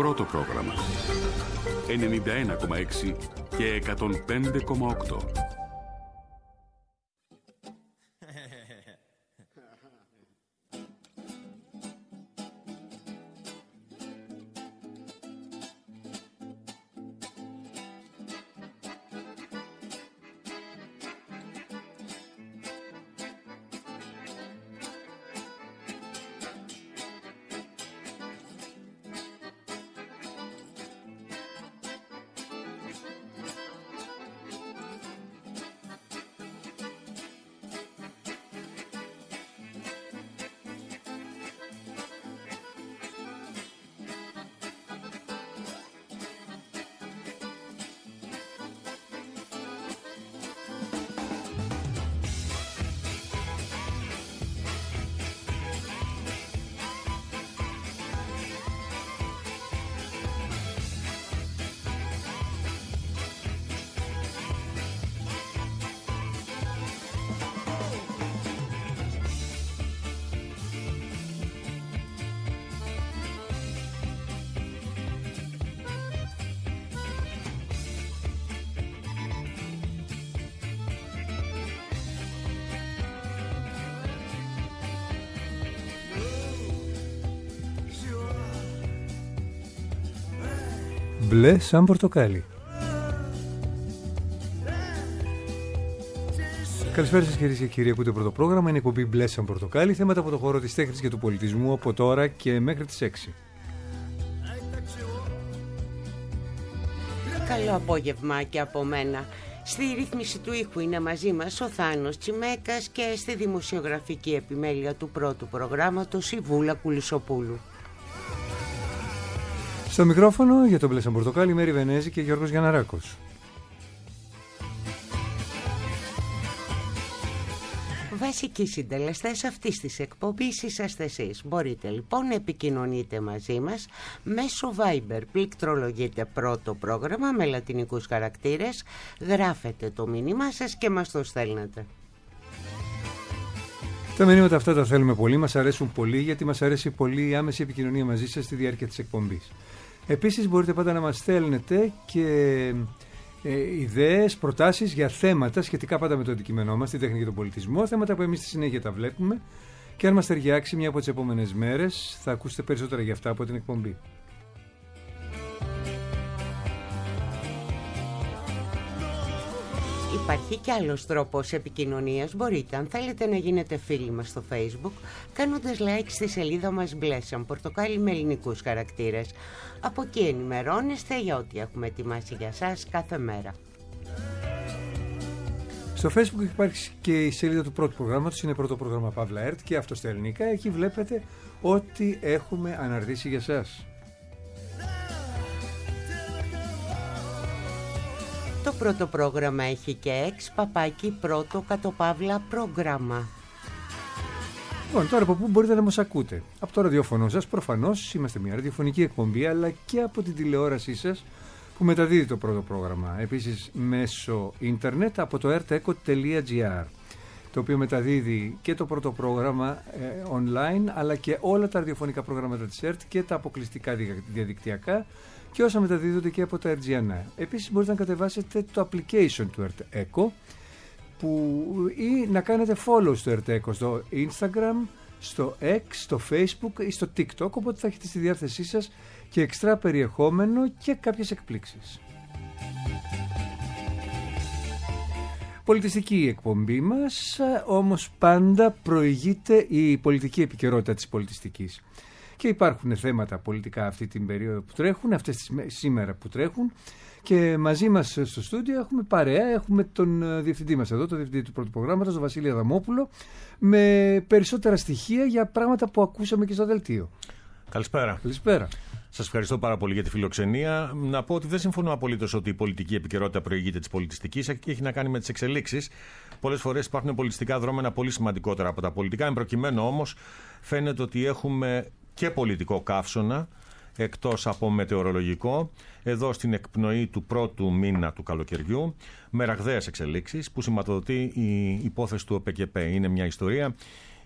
πρώτο πρόγραμμα. 91,6 και 105,8. Μπλε σαν πορτοκάλι. Καλησπέρα σας κυρίες και κύριοι, ακούτε το πρώτο πρόγραμμα, είναι η εκπομπή Μπλε σαν πορτοκάλι, θέματα από το χώρο της τέχνης και του πολιτισμού από τώρα και μέχρι τις 6. Καλό απόγευμα και από μένα. Στη ρύθμιση του ήχου είναι μαζί μας ο Θάνος Τσιμέκας και στη δημοσιογραφική επιμέλεια του πρώτου προγράμματος η Βούλα Κουλισοπούλου. Στο μικρόφωνο για τον Μπλε σαν πορτοκάλι, Μέρη Βενέζη και Γιώργος Γιανναράκος. Βασικοί συντελεστές αυτής της εκπομπής είσαστε εσείς. Μπορείτε λοιπόν να επικοινωνείτε μαζί μας μέσω Viber. Πληκτρολογείτε πρώτο πρόγραμμα με λατινικούς χαρακτήρες, γράφετε το μήνυμά σας και μας το στέλνετε. Τα μηνύματα αυτά τα θέλουμε πολύ, μας αρέσουν πολύ, γιατί μας αρέσει πολύ η άμεση επικοινωνία μαζί σας στη διάρκεια της εκπομπής. Επίσης μπορείτε πάντα να μας στέλνετε και ιδέες, προτάσεις για θέματα σχετικά πάντα με το αντικείμενό μας, την τέχνη και τον πολιτισμό, θέματα που εμείς στη συνέχεια τα βλέπουμε και αν μας ταιριάξει μια από τις επόμενες μέρες θα ακούσετε περισσότερα για αυτά από την εκπομπή. Υπάρχει κι άλλος τρόπος επικοινωνίας. Μπορείτε, αν θέλετε, να γίνετε φίλοι μας στο Facebook κάνοντας like στη σελίδα μας Μπλε σαν πορτοκάλι με ελληνικούς χαρακτήρες. Από εκεί ενημερώνεστε για ό,τι έχουμε ετοιμάσει για σας κάθε μέρα. Στο Facebook υπάρχει και η σελίδα του πρώτου προγράμματος, είναι πρώτο πρόγραμμα Παύλα ΕΡΤ και αυτό στα ελληνικά. Εκεί βλέπετε ό,τι έχουμε αναρτήσει για σας. Το πρώτο πρόγραμμα έχει και /παπάκι πρώτο _Παύλα πρόγραμμα. Λοιπόν, τώρα από πού μπορείτε να μας ακούτε? Από το ραδιόφωνο σας, προφανώς είμαστε μια ραδιοφωνική εκπομπή, αλλά και από την τηλεόρασή σας που μεταδίδει το πρώτο πρόγραμμα. Επίσης μέσω ίντερνετ από το rteco.gr, το οποίο μεταδίδει και το πρώτο πρόγραμμα online, αλλά και όλα τα ραδιοφωνικά προγράμματα της ΕΡΤ και τα αποκλειστικά διαδικτυακά και όσα μεταδίδονται και από τα RGNA. Επίσης μπορείτε να κατεβάσετε το application του RTECO ή να κάνετε follow στο RTECO στο Instagram, στο X, στο Facebook ή στο TikTok, οπότε θα έχετε στη διάθεσή σας και εξτρά περιεχόμενο και κάποιες εκπλήξεις. Πολιτιστική η εκπομπή μας, όμως πάντα προηγείται η πολιτική επικαιρότητα της πολιτιστικής. Και υπάρχουν θέματα πολιτικά αυτή την περίοδο που τρέχουν, αυτές τις σήμερα που τρέχουν, και μαζί μας στο στούντιο έχουμε παρέα, έχουμε τον διευθυντή μας εδώ, τον διευθυντή του πρώτου προγράμματος, τον Βασίλη Αδαμόπουλο, με περισσότερα στοιχεία για πράγματα που ακούσαμε και στο δελτίο. Καλησπέρα. Καλησπέρα. Σας ευχαριστώ πάρα πολύ για τη φιλοξενία. Να πω ότι δεν συμφωνώ απολύτως ότι η πολιτική επικαιρότητα προηγείται της πολιτιστικής και έχει να κάνει με τις εξελίξεις. Πολλές φορές υπάρχουν πολιτιστικά δρόμενα πολύ σημαντικότερα από τα πολιτικά. Εν προκειμένου όμως, φαίνεται ότι έχουμε και πολιτικό καύσωνα, εκτός από μετεωρολογικό, εδώ στην εκπνοή του πρώτου μήνα του καλοκαιριού, με ραγδαίες εξελίξεις που σηματοδοτεί η υπόθεση του ΟΠΚΠ. Είναι μια ιστορία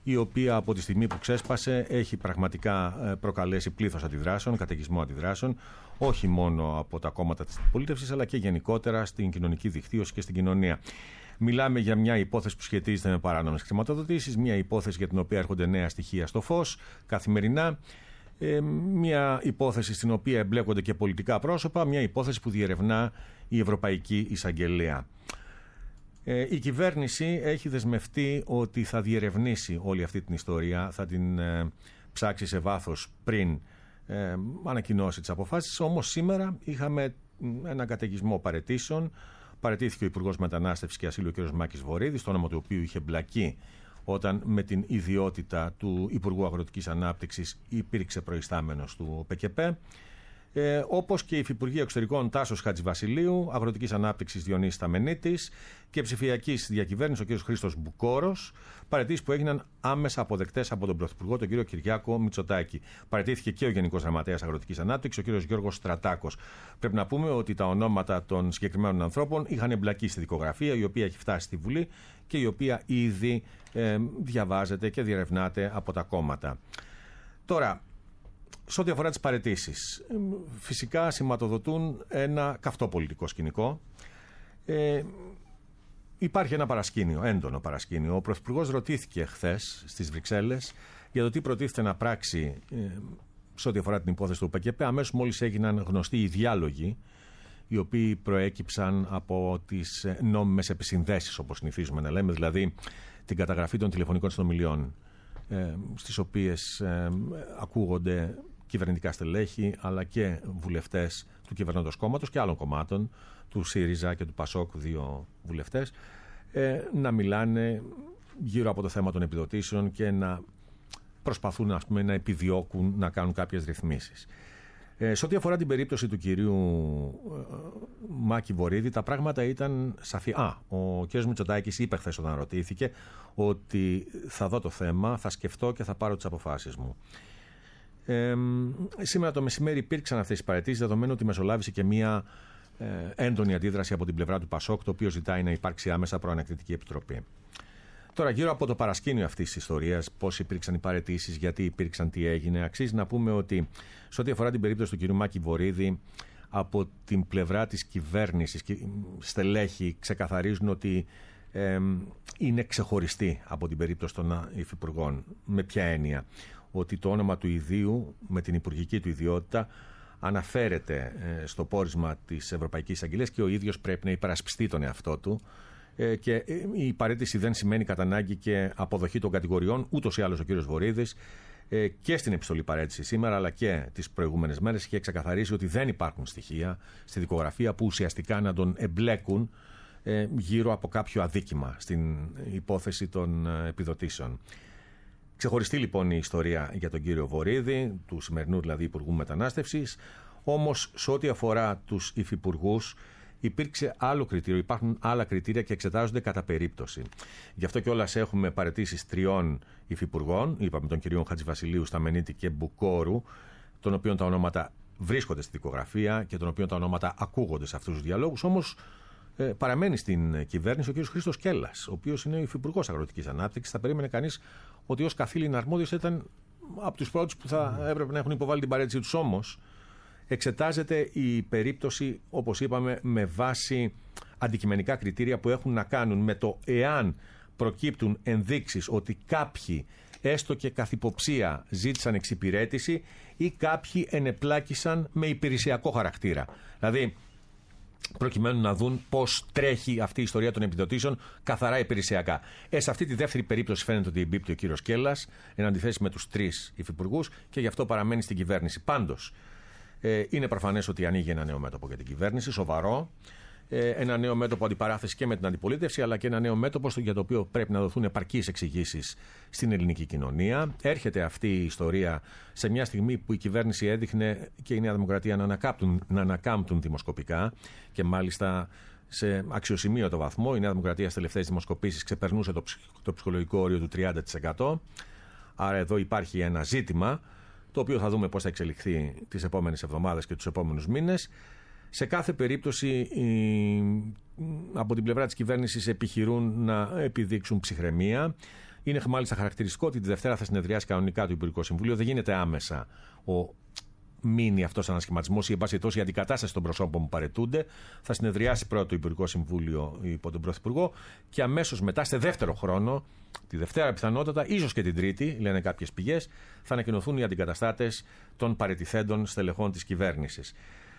η οποία από τη στιγμή που ξέσπασε έχει πραγματικά προκαλέσει πλήθος αντιδράσεων, καταιγισμό αντιδράσεων, όχι μόνο από τα κόμματα της αντιπολίτευσης, αλλά και γενικότερα στην κοινωνική δικτύωση και στην κοινωνία. Μιλάμε για μια υπόθεση που σχετίζεται με παράνομες χρηματοδοτήσεις, μια υπόθεση για την οποία έρχονται νέα στοιχεία στο φως καθημερινά, μια υπόθεση στην οποία εμπλέκονται και πολιτικά πρόσωπα, μια υπόθεση που διερευνά η Ευρωπαϊκή Εισαγγελία. Η κυβέρνηση έχει δεσμευτεί ότι θα διερευνήσει όλη αυτή την ιστορία, θα την ψάξει σε βάθος πριν ανακοινώσει τις αποφάσεις. Όμως σήμερα είχαμε έναν καταιγισμό παραιτήσεων. Παραιτήθηκε ο Υπουργός Μετανάστευσης και Ασύλου, ο κ. Μάκης Βορίδης, το όνομα του οποίου είχε μπλακεί όταν με την ιδιότητα του Υπουργού Αγροτικής Ανάπτυξης υπήρξε προϊστάμενος του ΠΚΠ. Όπως και η Υφυπουργοί Εξωτερικών Τάσος Χατζηβασιλείου, Αγροτικής Ανάπτυξης Διονύσης Σταμενίτης και Ψηφιακής Διακυβέρνησης ο κ. Χρήστος Μπουκόρος, παραιτήσεις που έγιναν άμεσα αποδεκτές από τον Πρωθυπουργό, τον κ. Κυριάκο Μητσοτάκη. Παραιτήθηκε και ο Γενικός Γραμματέας Αγροτικής Ανάπτυξης, ο κ. Γιώργος Στρατάκος. Πρέπει να πούμε ότι τα ονόματα των συγκεκριμένων ανθρώπων είχαν εμπλακεί στη δικογραφία, η οποία έχει φτάσει στη Βουλή και η οποία ήδη διαβάζεται και διερευνάται από τα κόμματα. Τώρα, σε ό,τι αφορά τις παραιτήσεις, φυσικά σηματοδοτούν ένα καυτό πολιτικό σκηνικό. Υπάρχει ένα παρασκήνιο, έντονο παρασκήνιο. Ο Πρωθυπουργός ρωτήθηκε χθες στις Βρυξέλλες για το τι προτίθεται να πράξει σε ό,τι αφορά την υπόθεση του ΠΚΠ. Αμέσως μόλις έγιναν γνωστοί οι διάλογοι, οι οποίοι προέκυψαν από τις νόμιμες επισυνδέσεις, όπως συνηθίζουμε να λέμε, δηλαδή την καταγραφή των τηλεφωνικών συνομιλιών, στις οποίες ακούγονται κυβερνητικά στελέχη αλλά και βουλευτές του κυβερνώντος κόμματος και άλλων κομμάτων, του ΣΥΡΙΖΑ και του ΠΑΣΟΚ, 2 βουλευτές, να μιλάνε γύρω από το θέμα των επιδοτήσεων και να προσπαθούν, ας πούμε, να επιδιώκουν να κάνουν κάποιες ρυθμίσεις. Σε ό,τι αφορά την περίπτωση του κυρίου Μάκη Βορίδη, τα πράγματα ήταν σαφή. Ο κ. Μητσοτάκης είπε χθες όταν ρωτήθηκε ότι θα δω το θέμα, θα σκεφτώ και θα πάρω τις αποφάσεις μου. Σήμερα το μεσημέρι υπήρξαν αυτές οι παραιτήσεις, δεδομένου ότι μεσολάβησε και μία έντονη αντίδραση από την πλευρά του ΠΑΣΟΚ, το οποίο ζητάει να υπάρξει άμεσα προανακριτική επιτροπή. Τώρα, γύρω από το παρασκήνιο αυτής της ιστορίας, πώς υπήρξαν οι παραιτήσεις, γιατί υπήρξαν, τι έγινε, αξίζει να πούμε ότι σε ό,τι αφορά την περίπτωση του κ. Μάκη Βορίδη, από την πλευρά της κυβέρνησης και στελέχη ξεκαθαρίζουν ότι είναι ξεχωριστή από την περίπτωση των υφυπουργών. Με ποια έννοια? Ότι το όνομα του ιδίου, με την υπουργική του ιδιότητα, αναφέρεται στο πόρισμα της Ευρωπαϊκής Εισαγγελίας και ο ίδιος πρέπει να υπερασπιστεί τον εαυτό του. Και η παραίτηση δεν σημαίνει κατά ανάγκη και αποδοχή των κατηγοριών. Ούτως ή άλλως ο κύριος Βορίδης και στην επιστολή παραίτηση σήμερα αλλά και τις προηγούμενες μέρες είχε ξεκαθαρίσει ότι δεν υπάρχουν στοιχεία στη δικογραφία που ουσιαστικά να τον εμπλέκουν γύρω από κάποιο αδίκημα στην υπόθεση των επιδοτήσεων. Ξεχωριστή λοιπόν η ιστορία για τον κύριο Βορίδη, του σημερινού δηλαδή Υπουργού Μετανάστευσης. Όμως σε ό,τι αφορά τους υφυπουργούς, υπήρξε άλλο κριτήριο, υπάρχουν άλλα κριτήρια και εξετάζονται κατά περίπτωση. Γι' αυτό κιόλας έχουμε παραιτήσεις 3 υφυπουργών, είπαμε τον κύριο Χατζηβασιλείου, Σταμενίτη και Μπουκόρου, των οποίων τα ονόματα βρίσκονται στη δικογραφία και των οποίων τα ονόματα ακούγονται σε αυτούς τους διαλόγους. Όμως παραμένει στην κυβέρνηση ο κύριος Χρήστος Κέλλας, ο οποίος είναι ο υφυπουργός Αγροτικής Ανάπτυξης. Θα περίμενε κανείς ότι ως καθήλυνα αρμόδιος ήταν από τους πρώτους που θα έπρεπε να έχουν υποβάλει την παραίτησή τους. Όμως εξετάζεται η περίπτωση, όπως είπαμε, με βάση αντικειμενικά κριτήρια που έχουν να κάνουν με το εάν προκύπτουν ενδείξεις ότι κάποιοι έστω και καθ' υποψία ζήτησαν εξυπηρέτηση ή κάποιοι ενεπλάκησαν με υπηρεσιακό χαρακτήρα. Δηλαδή, προκειμένου να δουν πώς τρέχει αυτή η ιστορία των επιδοτήσεων καθαρά υπηρεσιακά. Σε αυτή τη δεύτερη περίπτωση φαίνεται ότι εμπίπτει ο κύριος Κέλλας, εν αντιθέσει με τους 3 υφυπουργούς, και γι' αυτό παραμένει στην κυβέρνηση. Πάντως, είναι προφανές ότι ανοίγει ένα νέο μέτωπο για την κυβέρνηση, σοβαρό. Ένα νέο μέτωπο αντιπαράθεση και με την αντιπολίτευση, αλλά και ένα νέο μέτωπο για το οποίο πρέπει να δοθούν επαρκείς εξηγήσεις στην ελληνική κοινωνία. Έρχεται αυτή η ιστορία σε μια στιγμή που η κυβέρνηση έδειχνε και η Νέα Δημοκρατία να ανακάμπτουν δημοσκοπικά και μάλιστα σε αξιοσημείωτο βαθμό. Η Νέα Δημοκρατία στις τελευταίες δημοσκοπήσεις ξεπερνούσε το ψυχολογικό όριο του 30%. Άρα εδώ υπάρχει ένα ζήτημα, το οποίο θα δούμε πώς θα εξελιχθεί τις επόμενες εβδομάδες και τους επόμενους μήνες. Σε κάθε περίπτωση από την πλευρά της κυβέρνησης επιχειρούν να επιδείξουν ψυχραιμία Είναι μάλιστα χαρακτηριστικό ότι τη Δευτέρα θα συνεδριάσει κανονικά το Υπουργικό Συμβούλιο. Δεν γίνεται άμεσα ο μείνει αυτός ο ανασχηματισμός ή, εν πάση περιπτώσει, η αντικατάσταση των προσώπων που παραιτούνται. Θα συνεδριάσει πρώτο το Υπουργικό Συμβούλιο υπό τον Πρωθυπουργό και αμέσως μετά, σε δεύτερο χρόνο, τη Δευτέρα πιθανότατα, ίσως και την Τρίτη, λένε κάποιες πηγές, θα ανακοινωθούν οι αντικαταστάτες των παραιτηθέντων στελεχών της κυβέρνησης.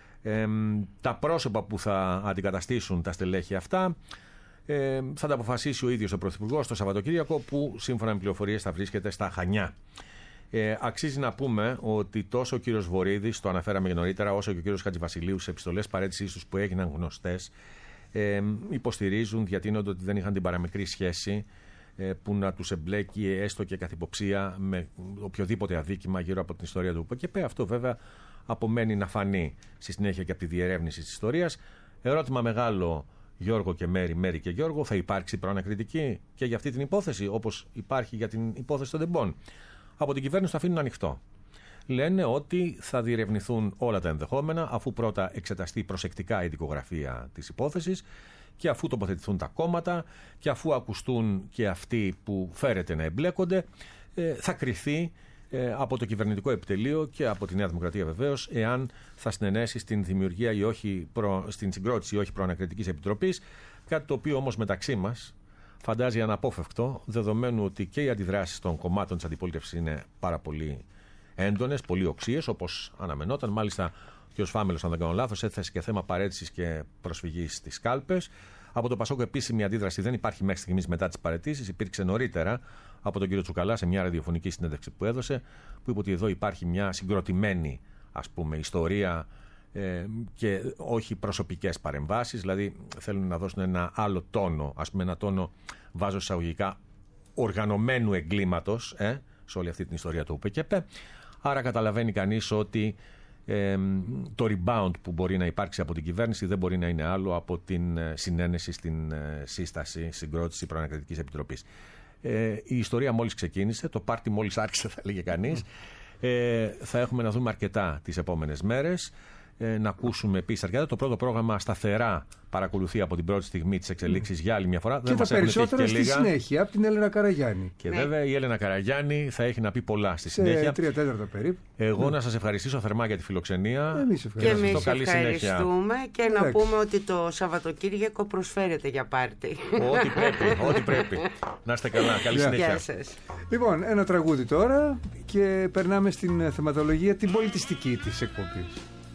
Τα πρόσωπα που θα αντικαταστήσουν τα στελέχη αυτά θα τα αποφασίσει ο ίδιος ο Πρωθυπουργός το Σαββατοκύριακο, που σύμφωνα με πληροφορίες θα βρίσκεται στα Χανιά. Αξίζει να πούμε ότι τόσο ο κύριος Βορίδης, το αναφέραμε νωρίτερα, όσο και ο κύριος Χατζηβασιλείου σε επιστολές παρέτησής τους που έγιναν γνωστές, υποστηρίζουν, διατείνονται ότι δεν είχαν την παραμικρή σχέση που να τους εμπλέκει έστω και καθ' υποψία με οποιοδήποτε αδίκημα γύρω από την ιστορία του ΟΠΚΠ. Αυτό βέβαια απομένει να φανεί στη συνέχεια και από τη διερεύνηση της ιστορίας. Ερώτημα μεγάλο, Γιώργο και Μέρη και Γιώργο, θα υπάρξει προανακριτική και για αυτή την υπόθεση, όπως υπάρχει για την υπόθεση των Ντεμπών? Από την κυβέρνηση το αφήνουν ανοιχτό. Λένε ότι θα διερευνηθούν όλα τα ενδεχόμενα, αφού πρώτα εξεταστεί προσεκτικά η δικογραφία της υπόθεσης και αφού τοποθετηθούν τα κόμματα και αφού ακουστούν και αυτοί που φέρεται να εμπλέκονται, θα κριθεί από το κυβερνητικό επιτελείο και από τη Νέα Δημοκρατία βεβαίως, εάν θα συνενέσει στην δημιουργία ή όχι, στην συγκρότηση ή όχι προανακριτικής επιτροπής, κάτι το οποίο όμως μεταξύ μας φαντάζει αναπόφευκτο, δεδομένου ότι και οι αντιδράσεις των κομμάτων της αντιπολίτευσης είναι πάρα πολύ έντονες, πολύ οξύες, όπως αναμενόταν. Μάλιστα, ο κ. Φάμελος, αν δεν κάνω λάθος, έθεσε και θέμα παρέτησης και προσφυγής στις κάλπες. Από το Πασόκ επίσημη αντίδραση δεν υπάρχει μέχρι στιγμής μετά τις παραιτήσεις. Υπήρξε νωρίτερα από τον κ. Τσουκαλά σε μια ραδιοφωνική συνέντευξη που έδωσε, που είπε ότι εδώ υπάρχει μια συγκροτημένη, ας πούμε, ιστορία και όχι προσωπικές παρεμβάσεις. Δηλαδή θέλουν να δώσουν ένα άλλο τόνο, ας πούμε, ένα τόνο, βάζω εισαγωγικά, οργανωμένου εγκλήματος σε όλη αυτή την ιστορία του ΟΠΚΠ. Άρα καταλαβαίνει κανείς ότι το rebound που μπορεί να υπάρξει από την κυβέρνηση δεν μπορεί να είναι άλλο από την συνένεση στην σύσταση, συγκρότηση προανακριτικής επιτροπής. Η ιστορία μόλις ξεκίνησε, το πάρτι μόλις άρχισε, θα λέγε κανείς. Θα έχουμε να δούμε αρκετά τις επόμενες μέρες. Να ακούσουμε επίσης αρκετά. Το πρώτο πρόγραμμα σταθερά παρακολουθεί από την πρώτη στιγμή τις εξελίξεις για άλλη μια φορά. Και τα περισσότερα στη συνέχεια από την Έλενα Καραγιάννη. Και βέβαια η Έλενα Καραγιάννη θα έχει να πει πολλά στη συνέχεια. 3/4 περίπου. Εγώ να σας ευχαριστήσω θερμά για τη φιλοξενία. Εμείς ευχαριστούμε και να πούμε ότι το Σαββατοκύριακο προσφέρεται για πάρτι. Ό,τι πρέπει. Να είστε καλά. Καλή συνέχεια. Γεια σας. Λοιπόν, ένα τραγούδι τώρα και περνάμε στην θεματολογία την πολιτιστική της εκπομπής.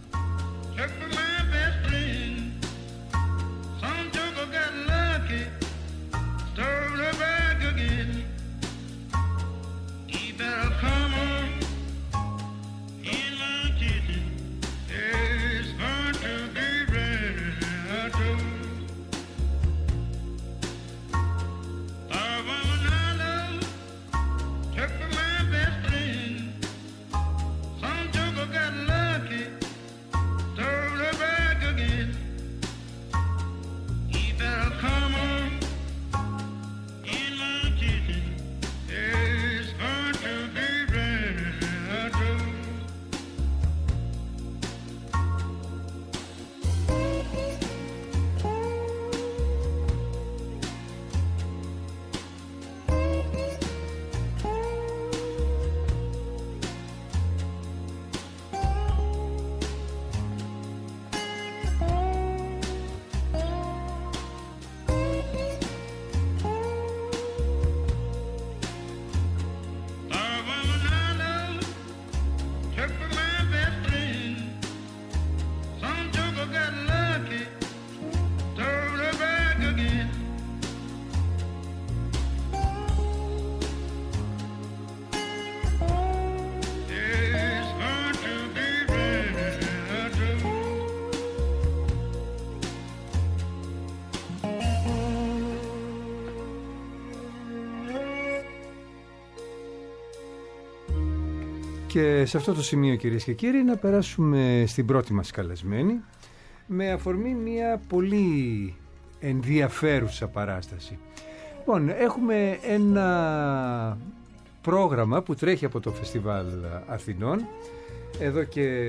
Και σε αυτό το σημείο, κυρίες και κύριοι, να περάσουμε στην πρώτη μας καλεσμένη με αφορμή μια πολύ ενδιαφέρουσα παράσταση. Λοιπόν, έχουμε ένα πρόγραμμα που τρέχει από το Φεστιβάλ Αθηνών εδώ και,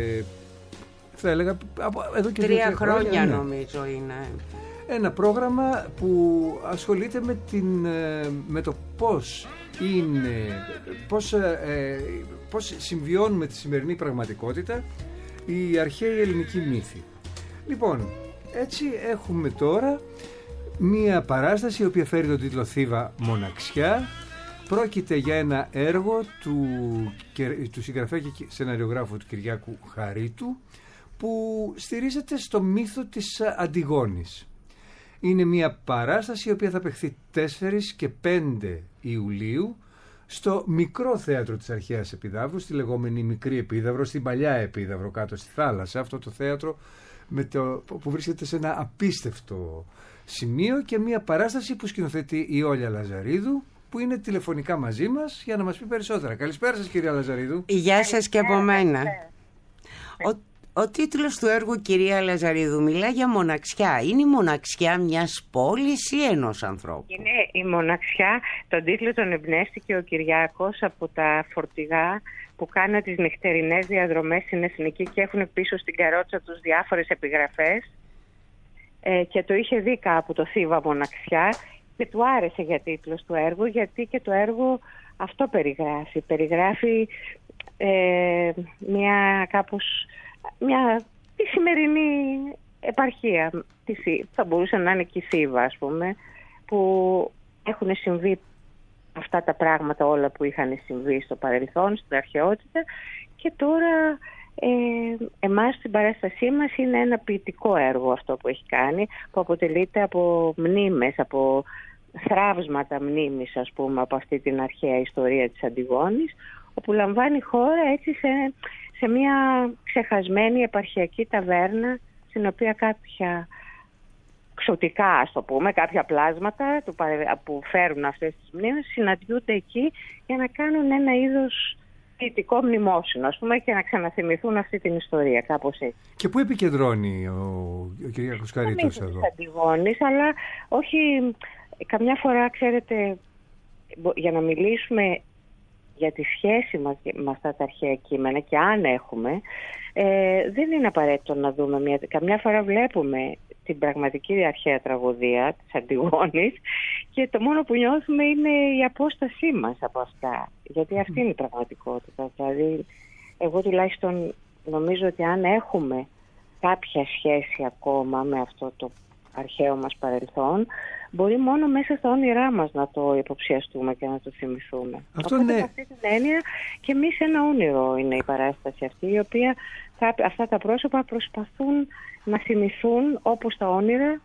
θα έλεγα, εδώ και 3 χρόνια νομίζω είναι. Ένα πρόγραμμα που ασχολείται με το πώς πώς συμβιώνουν με τη σημερινή πραγματικότητα οι αρχαίοι ελληνικοί μύθοι. Λοιπόν, έτσι έχουμε τώρα μία παράσταση η οποία φέρει τον τίτλο Θήβα Μοναξιά. Πρόκειται για ένα έργο του συγγραφέα και σεναριογράφου του Κυριάκου Χαρίτου, που στηρίζεται στο μύθο της Αντιγόνης. Είναι μια παράσταση η οποία θα παιχθεί 4 και 5 Ιουλίου στο μικρό θέατρο της Αρχαίας Επιδαύρου, στη λεγόμενη Μικρή Επίδαυρο, στην παλιά Επίδαυρο κάτω στη θάλασσα. Αυτό το θέατρο που βρίσκεται σε ένα απίστευτο σημείο, και μια παράσταση που σκηνοθετεί η Όλια Λαζαρίδου, που είναι τηλεφωνικά μαζί μας για να μας πει περισσότερα. Καλησπέρα σας, κυρία Λαζαρίδου. Γεια σας και από μένα. Ο τίτλος του έργου, κυρία Λαζαρίδου, μιλά για μοναξιά. Είναι η μοναξιά μιας πόλης ή ενός ανθρώπου? Είναι η μοναξιά. Τον τίτλο τον εμπνεύστηκε ο Κυριάκος από τα φορτηγά που κάνουν τις νυχτερινές διαδρομές στην Εθνική και έχουν πίσω στην καρότσα τους διάφορες επιγραφές, και το είχε δει κάπου το Θήβα Μοναξιά και του άρεσε για τίτλος του έργου, γιατί και το έργο αυτό περιγράφει. Περιγράφει τη σημερινή επαρχία. Θα μπορούσε να είναι και η Θήβα, ας πούμε, που έχουν συμβεί αυτά τα πράγματα όλα που είχαν συμβεί στο παρελθόν, στην αρχαιότητα, και τώρα εμάς στην παράστασή μας είναι ένα ποιητικό έργο αυτό που έχει κάνει, που αποτελείται από μνήμες, από θράψματα μνήμης, ας πούμε, από αυτή την αρχαία ιστορία της Αντιγόνης, όπου λαμβάνει χώρα έτσι σε μια ξεχασμένη επαρχιακή ταβέρνα, στην οποία κάποια ξωτικά, ας το πούμε, κάποια πλάσματα που φέρουν αυτές τις μνήμες συναντιούνται εκεί για να κάνουν ένα είδος ποιητικό μνημόσυνο, ας πούμε, και να ξαναθυμηθούν αυτή την ιστορία, κάπως έτσι. Και πού επικεντρώνει ο Κυριάκος Χαρίτος εδώ? Της Αντιγόνης, αλλά όχι, καμιά φορά, ξέρετε, για να μιλήσουμε για τη σχέση μας με αυτά τα αρχαία κείμενα, και αν έχουμε, δεν είναι απαραίτητο να δούμε καμιά φορά βλέπουμε την πραγματική αρχαία τραγωδία της Αντιγόνης και το μόνο που νιώθουμε είναι η απόστασή μας από αυτά, γιατί αυτή είναι η πραγματικότητα. Δηλαδή, εγώ τουλάχιστον νομίζω ότι αν έχουμε κάποια σχέση ακόμα με αυτό το αρχαίο μας παρελθόν, μπορεί μόνο μέσα στα όνειρά μας να το υποψιαστούμε και να το θυμηθούμε. Αυτό Οπότε, ναι. με αυτή την έννοια, και εμείς ένα όνειρο είναι η παράσταση αυτή, η οποία αυτά τα πρόσωπα προσπαθούν να θυμηθούν, όπως τα όνειρα,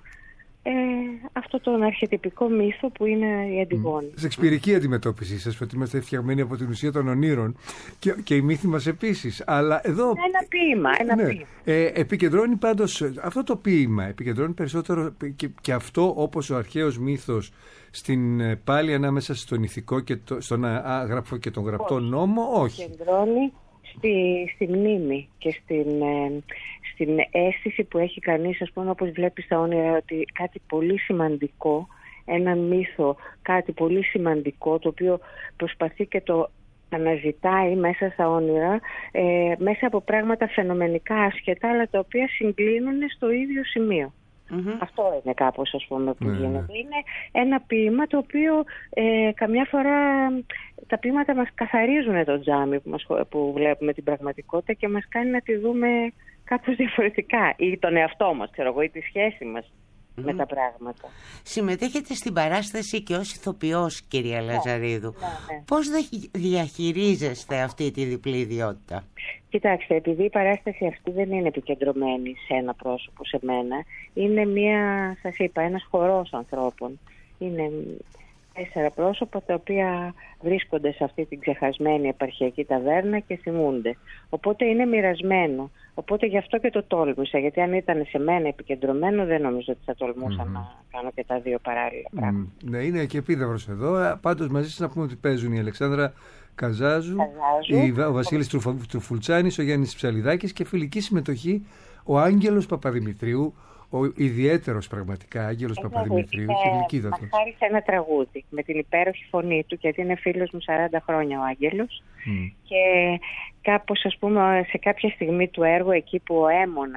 αυτό τον αρχετυπικό μύθο που είναι η Αντιγόνη. Σεξπιρική αντιμετώπιση σας, ότι είμαστε φτιαγμένοι από την ουσία των ονείρων, και οι μύθοι μας επίσης. Αλλά εδώ Ένα ποίημα. Επικεντρώνει πάντως αυτό το ποίημα, επικεντρώνει περισσότερο και αυτό, όπως ο αρχαίος μύθος, πάλι ανάμεσα στον ηθικό και στον άγραφο και τον γραπτό νόμο, όχι. Επικεντρώνει στη μνήμη και στην αίσθηση που έχει κανείς, ας πούμε, όπως βλέπει στα όνειρα, ότι κάτι πολύ σημαντικό, έναν μύθο, κάτι πολύ σημαντικό, το οποίο προσπαθεί και το αναζητάει μέσα στα όνειρα, μέσα από πράγματα φαινομενικά άσχετα, αλλά τα οποία συγκλίνουν στο ίδιο σημείο. Αυτό είναι κάπως, ας πούμε, που γίνεται. Είναι ένα ποίημα το οποίο καμιά φορά τα ποίηματα μας καθαρίζουν το τζάμι που βλέπουμε την πραγματικότητα και μας κάνει να τη δούμε κάπως διαφορετικά, ή τον εαυτό μας, ξέρω εγώ, ή τη σχέση μας με τα πράγματα. Συμμετέχετε στην παράσταση και ως ηθοποιός, κυρία Λαζαρίδου. Ναι. Πώς διαχειρίζεστε αυτή τη διπλή ιδιότητα? Κοιτάξτε, επειδή η παράσταση αυτή δεν είναι επικεντρωμένη σε ένα πρόσωπο, σε μένα, είναι σας είπα, ένας χορός ανθρώπων. Είναι 4 πρόσωπα τα οποία βρίσκονται σε αυτή την ξεχασμένη επαρχιακή ταβέρνα και θυμούνται. Οπότε είναι μοιρασμένο. Οπότε γι' αυτό και το τόλμησα, γιατί αν ήταν σε μένα επικεντρωμένο δεν νομίζω ότι θα τολμούσα να κάνω και τα δύο παράλληλα πράγματα. Ναι, είναι και επίδαυρος εδώ. Πάντως μαζί σας να πούμε ότι παίζουν η Αλεξάνδρα Καζάζου, ο Βασίλης Τρουφουλτσάνης, ο Γιάννης Ψαλιδάκης, και φιλική συμμετοχή ο Άγγελος Παπαδημητρίου, ο ιδιαίτερος πραγματικά Άγγελος Παπαδημητρίου, και γλυκύτατος. Μας χάρισε ένα τραγούδι με την υπέροχη φωνή του, γιατί είναι φίλος μου 40 χρόνια ο Άγγελος, και κάπως, ας πούμε, σε κάποια στιγμή του έργου, εκεί που ο Έμονας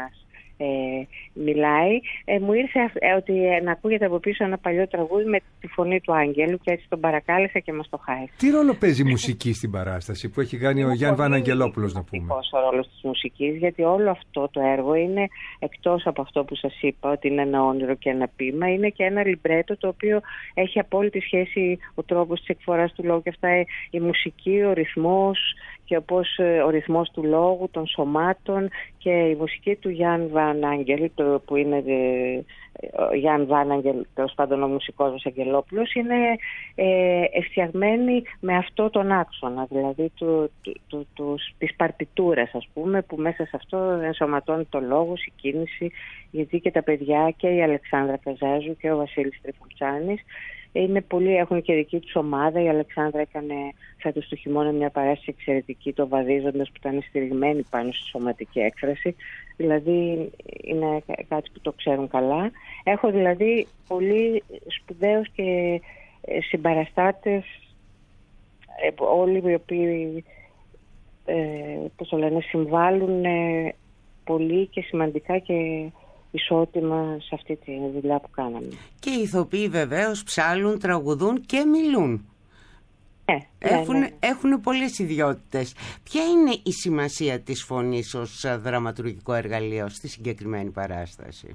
μιλάει, μου ήρθε ότι να ακούγεται από πίσω ένα παλιό τραγούδι με τη φωνή του Άγγελου και έτσι τον παρακάλεσα και μας το χάρισε. Τι ρόλο παίζει η μουσική στην παράσταση που έχει κάνει ο Γιάννη Βαναγγελόπουλος, να πούμε? Ο ρόλος της μουσικής, γιατί όλο αυτό το έργο είναι, εκτός από αυτό που σας είπα ότι είναι ένα όνειρο και ένα ποίημα, είναι και ένα λιμπρέτο το οποίο έχει απόλυτη σχέση ο τρόπος της εκφοράς του λόγου και αυτά, η μουσική, ο ρυθμός και όπως ο ρυθμός του λόγου, των σωμάτων και η μουσική του Γιάννη Βαναγγελ, που είναι ο Γιάννη Βαναγγελ, τέλος πάντων ο μουσικός μας Αγγελόπουλος, είναι φτιαγμένη με αυτό τον άξονα, δηλαδή της παρτιτούρας, ας πούμε, που μέσα σε αυτό ενσωματώνει το λόγο, η κίνηση, γιατί και τα παιδιά και η Αλεξάνδρα Καζάζου και ο Βασίλης Τριφουλτσάνης είναι πολλοί, έχουν και δική τους ομάδα. Η Αλεξάνδρα έκανε φέτος του χειμώνα μια παράσταση εξαιρετική, το Βαδίζοντας, που ήταν στηριγμένη πάνω στη σωματική έκφραση. Δηλαδή είναι κάτι που το ξέρουν καλά. Έχω δηλαδή πολύ σπουδαίους και συμπαραστάτες, όλοι οι οποίοι συμβάλλουν πολύ και σημαντικά και ισότιμα σε αυτή τη δουλειά που κάναμε. Και οι ηθοποιοί βεβαίως ψάλλουν, τραγουδούν και μιλούν. Έχουν πολλές ιδιότητες. Ποια είναι η σημασία της φωνής ως δραματουργικό εργαλείο στη συγκεκριμένη παράσταση?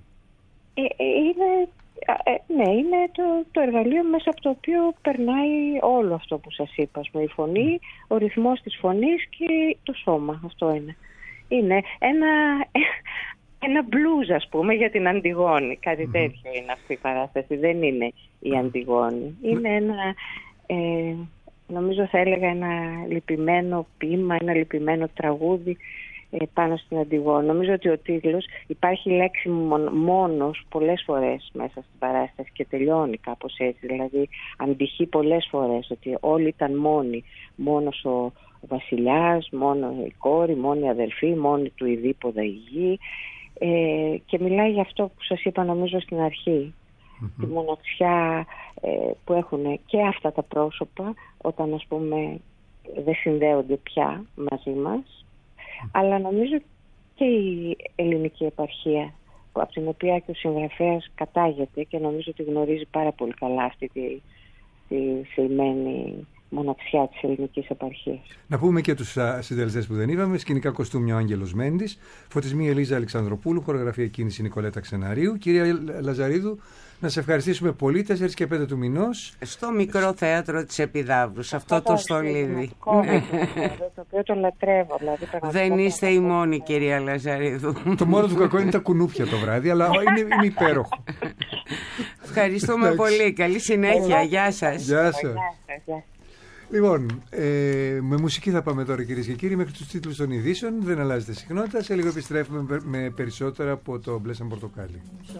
Είναι το εργαλείο μέσα από το οποίο περνάει όλο αυτό που σας είπα. Η φωνή, ο ρυθμός της φωνής και το σώμα. Αυτό είναι. Είναι ένα μπλουζ, ας πούμε, για την Αντιγόνη. Κάτι τέτοιο είναι αυτή η παράσταση. Δεν είναι η Αντιγόνη. Είναι ένα, νομίζω θα έλεγα, ένα λυπημένο ποίημα, ένα λυπημένο τραγούδι πάνω στην Αντιγόνη. Νομίζω ότι ο τίτλος, υπάρχει λέξη μόνος πολλές φορές μέσα στην παράσταση και τελειώνει κάπως έτσι. Δηλαδή αντυχεί πολλές φορές ότι όλοι ήταν μόνοι. Μόνος ο βασιλιάς, μόνο η κόρη, μόνο η αδελφή, μόνη του η δίποδα η γη. Και μιλάει για αυτό που σας είπα νομίζω στην αρχή, τη μοναξιά που έχουν και αυτά τα πρόσωπα όταν, ας πούμε, δεν συνδέονται πια μαζί μας, αλλά νομίζω και η ελληνική επαρχία, από την οποία και ο συγγραφέας κατάγεται και νομίζω ότι γνωρίζει πάρα πολύ καλά αυτή τη θλιμμένη μοναξιά της ελληνικής επαρχίας. Να πούμε και τους συντελεστές που δεν είπαμε. Σκηνικά κοστούμια ο Άγγελος Μέντης, φωτισμοί Ελίζα Αλεξανδροπούλου, χορογραφία κίνηση Νικολέτα Ξεναρίου. Κυρία Λαζαρίδου, να σε ευχαριστήσουμε πολύ. 4 και 5 του μηνός στο μικρό θέατρο της Επιδαύρου, αυτό το στολίδι. Το οποίο το λατρεύω. Δηλαδή, δεν είστε η μόνη, κυρία Λαζαρίδου. Το μόνο του κακό είναι τα κουνούπια το βράδυ, αλλά είναι υπέροχο. Ευχαριστούμε πολύ. Καλή συνέχεια. Γεια σας. Γεια σας. Λοιπόν, με μουσική θα πάμε τώρα, κυρίες και κύριοι, μέχρι τους τίτλους των ειδήσεων. Δεν αλλάζεται συχνότητα. Σε λίγο επιστρέφουμε με περισσότερα από το Μπλε σαν πορτοκάλι.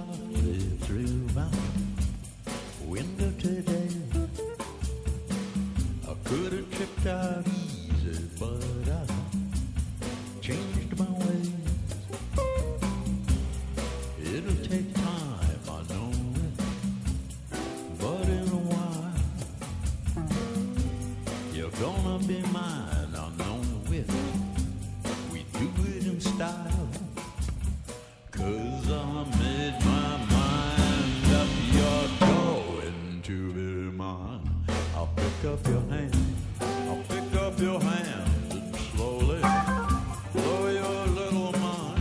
Gonna be mine, I know it. We do it in style. 'Cause I made my mind up. You're going to be mine. I'll pick up your hand. I'll pick up your hand and slowly blow your little mind.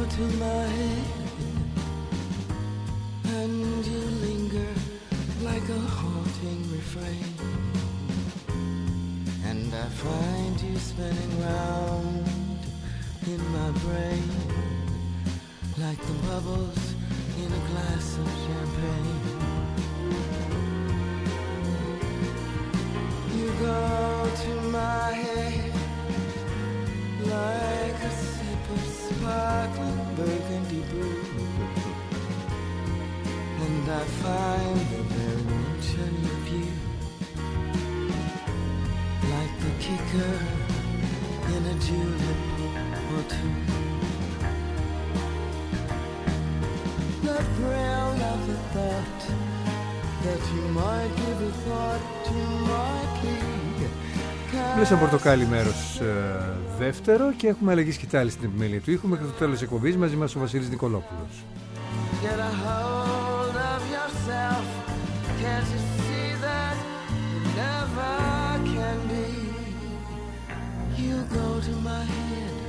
to my head and you linger like a haunting refrain, and I find you spinning round in my brain like the bubbles in a glass of champagne. You go to my head like a sip of sparkling burgundy brew, and I find the very mention of you like the kicker in a julep or two. The thrill of the thought that you might give a thought to my plea. Μιλήσαμε πορτοκάλι μέρος δεύτερο και έχουμε αλλαγή σκητάλη στην επιμέλεια του ήχου μέχρι το τέλος της εκπομπής. Μαζί μας ο Βασίλης Νικολόπουλος. Get a hold of yourself. Can't you see that you never can be? You go to my head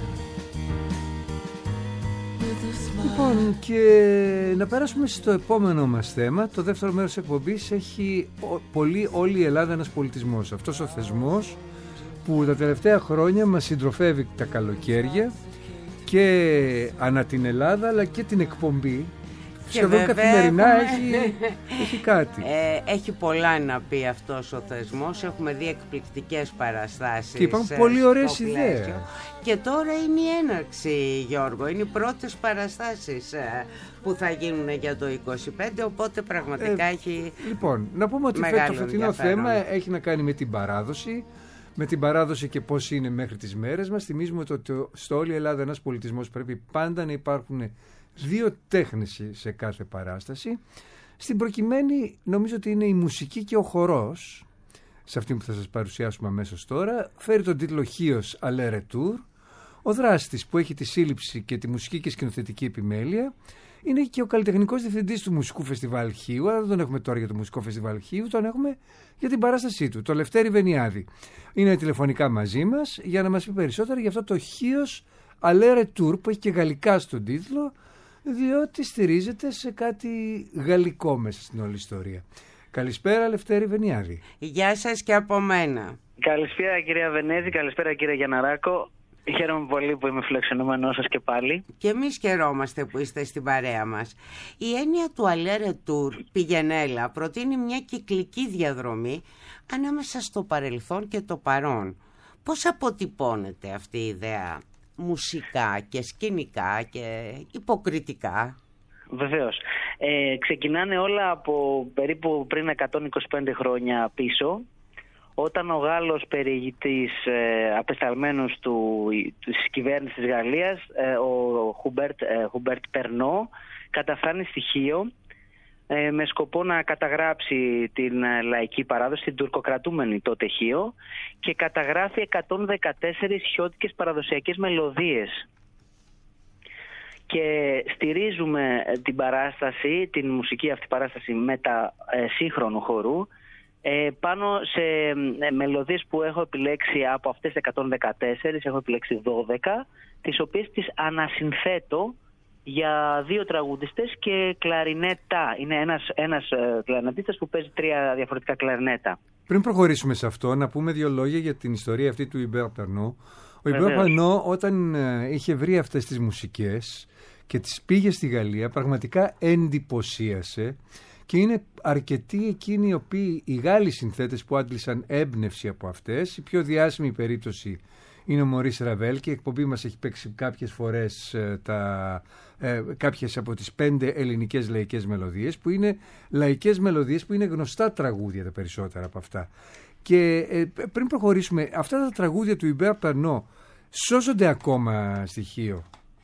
with a smile. Λοιπόν, και να περάσουμε στο επόμενο μας θέμα. Το δεύτερο μέρος της εκπομπής έχει όλη η Ελλάδα ένας πολιτισμός. Αυτός ο θεσμός που τα τελευταία χρόνια μας συντροφεύει τα καλοκαίρια και ανά την Ελλάδα, αλλά και την εκπομπή. Σχεδόν καθημερινά έχει κάτι. Έχει πολλά να πει αυτός ο θεσμός. Έχουμε δει εκπληκτικές παραστάσεις. Και υπάρχουν πολύ ωραίες ιδέες. Και τώρα είναι η έναρξη, Γιώργο. Είναι οι πρώτες παραστάσεις που θα γίνουν για το 25. Οπότε πραγματικά έχει. Λοιπόν, να πούμε ότι το φετινό θέμα έχει να κάνει με την παράδοση. Με την παράδοση και πώς είναι μέχρι τις μέρες μας. Θυμίζουμε ότι στο όλη Ελλάδα ένας πολιτισμός πρέπει πάντα να υπάρχουν δύο τέχνες σε κάθε παράσταση. Στην προκειμένη νομίζω ότι είναι η μουσική και ο χορός, σε αυτή που θα σας παρουσιάσουμε αμέσως τώρα. Φέρει τον τίτλο «Χίος Aller Retour». Ο δράστης που έχει τη σύλληψη και τη μουσική και σκηνοθετική επιμέλεια είναι και ο καλλιτεχνικός διευθυντής του Μουσικού Φεστιβάλ Χίου, αλλά δεν τον έχουμε τώρα για το Μουσικό Φεστιβάλ Χίου, τον έχουμε για την παράστασή του, το Λευτέρη Βενιάδη. Είναι τηλεφωνικά μαζί μας για να μας πει περισσότερα για αυτό το «Χίος Aller Retour» που έχει και γαλλικά στον τίτλο, διότι στηρίζεται σε κάτι γαλλικό μέσα στην όλη ιστορία. Καλησπέρα, Λευτέρη Βενιάδη. Γεια σας και από μένα. Καλησπέρα, κυρία Βενέζη, καλησπέρα, κύριε Γιανναράκο. Χαίρομαι πολύ που είμαι φιλοξενούμενός σας και πάλι. Και εμείς χαιρόμαστε που είστε στην παρέα μας. Η έννοια του Aller Retour, πηγενέλα, προτείνει μια κυκλική διαδρομή ανάμεσα στο παρελθόν και το παρόν. Πώς αποτυπώνεται αυτή η ιδέα μουσικά και σκηνικά και υποκριτικά? Βεβαίως. Ξεκινάνε όλα από περίπου πριν 125 χρόνια πίσω, όταν ο Γάλλος περιηγητής απεσταλμένος της κυβέρνησης της Γαλλίας, ο Χουμπέρτ Περνό, καταφθάνει στη Χίο με σκοπό να καταγράψει την λαϊκή παράδοση, την τουρκοκρατούμενη τότε Χίο, και καταγράφει 114 χιώτικες παραδοσιακές μελωδίες. Και στηρίζουμε την παράσταση, την μουσική αυτή παράσταση σύγχρονου χορού, πάνω σε μελωδίες που έχω επιλέξει. Από αυτές 114 έχω επιλέξει 12, τις οποίες τις ανασυνθέτω για δύο τραγουδιστές και κλαρινέτα. Είναι ένας κλαρινετίστας που παίζει 3 διαφορετικά κλαρινέτα. Πριν προχωρήσουμε σε αυτό, να πούμε 2 λόγια για την ιστορία αυτή του Ιμπέρ Περνό. Ο Ιμπέρ Περνό, όταν είχε βρει αυτές τις μουσικές και τις πήγε στη Γαλλία, πραγματικά εντυπωσίασε. Και είναι αρκετοί εκείνοι οι Γάλλοι συνθέτες που άντλησαν έμπνευση από αυτές. Η πιο διάσημη περίπτωση είναι ο Μωρίς Ραβέλ, και η εκπομπή μας έχει παίξει κάποιες φορές κάποιες από τις 5 ελληνικές λαϊκές μελωδίες, που είναι λαϊκές μελωδίες που είναι γνωστά τραγούδια τα περισσότερα από αυτά. Και πριν προχωρήσουμε, αυτά τα τραγούδια του Ιμπέρ Περνό σώζονται ακόμα στοιχείο?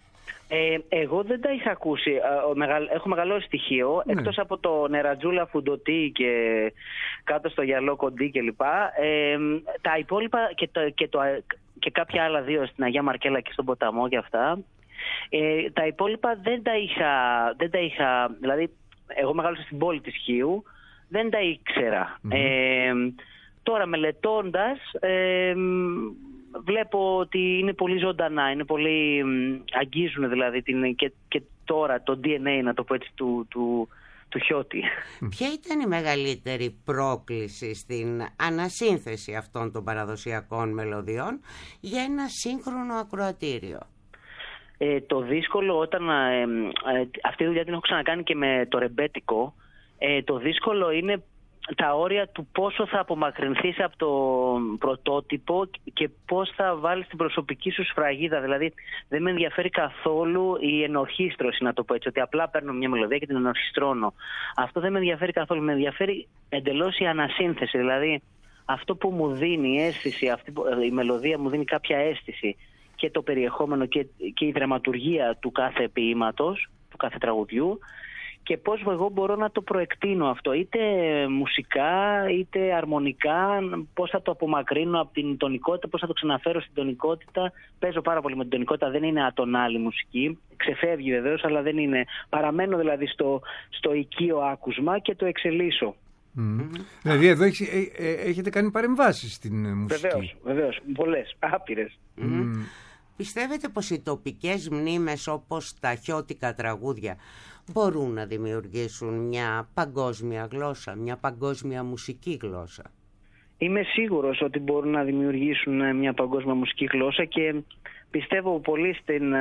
Εγώ δεν τα είχα ακούσει. Έχω μεγαλώσει στοιχείο, ναι, εκτός από το Νερατζούλα Φουντοτή και Κάτω στο γυαλό κοντή κλπ. Τα υπόλοιπα και κάποια άλλα 2 στην Αγία Μαρκέλα και στον Ποταμό και αυτά. Τα υπόλοιπα δεν τα είχα, δηλαδή εγώ μεγάλωσα στην πόλη της Χίου, δεν τα ήξερα. Τώρα μελετώντας βλέπω ότι είναι πολύ ζωντανά, είναι πολύ, αγγίζουν δηλαδή και τώρα το DNA, να το πω έτσι, του Χιώτη. Ποια ήταν η μεγαλύτερη πρόκληση στην ανασύνθεση αυτών των παραδοσιακών μελωδιών για ένα σύγχρονο ακροατήριο? Το δύσκολο, όταν αυτή τη δουλειά την έχω ξανακάνει και με το ρεμπέτικο, το δύσκολο είναι τα όρια του πόσο θα απομακρυνθείς από το πρωτότυπο και πώς θα βάλεις την προσωπική σου σφραγίδα. Δηλαδή δεν με ενδιαφέρει καθόλου η ενορχήστρωση, να το πω έτσι, ότι απλά παίρνω μια μελωδία και την ενορχιστρώνω. Αυτό δεν με ενδιαφέρει καθόλου. Με ενδιαφέρει εντελώς η ανασύνθεση. Δηλαδή αυτό που μου δίνει η αίσθηση, η μελωδία μου δίνει κάποια αίσθηση, και το περιεχόμενο και η δραματουργία του κάθε ποίηματος, του κάθε τραγουδιού, και πώς εγώ μπορώ να το προεκτείνω αυτό, είτε μουσικά είτε αρμονικά, πώς θα το απομακρύνω από την τονικότητα, πώς θα το ξαναφέρω στην τονικότητα. Παίζω πάρα πολύ με την τονικότητα, δεν είναι ατονάλη μουσική, ξεφεύγει βεβαίως, αλλά δεν είναι. Παραμένω δηλαδή στο οικείο άκουσμα και το εξελίσσω. Δηλαδή εδώ έχετε κάνει παρεμβάσεις στην μουσική. Βεβαίως, πολλές, άπειρες. Πιστεύετε πως οι τοπικές μνήμες, όπως τα χιώτικα τραγούδια, μπορούν να δημιουργήσουν μια παγκόσμια γλώσσα, μια παγκόσμια μουσική γλώσσα? Είμαι σίγουρος ότι μπορούν να δημιουργήσουν μια παγκόσμια μουσική γλώσσα και πιστεύω πολύ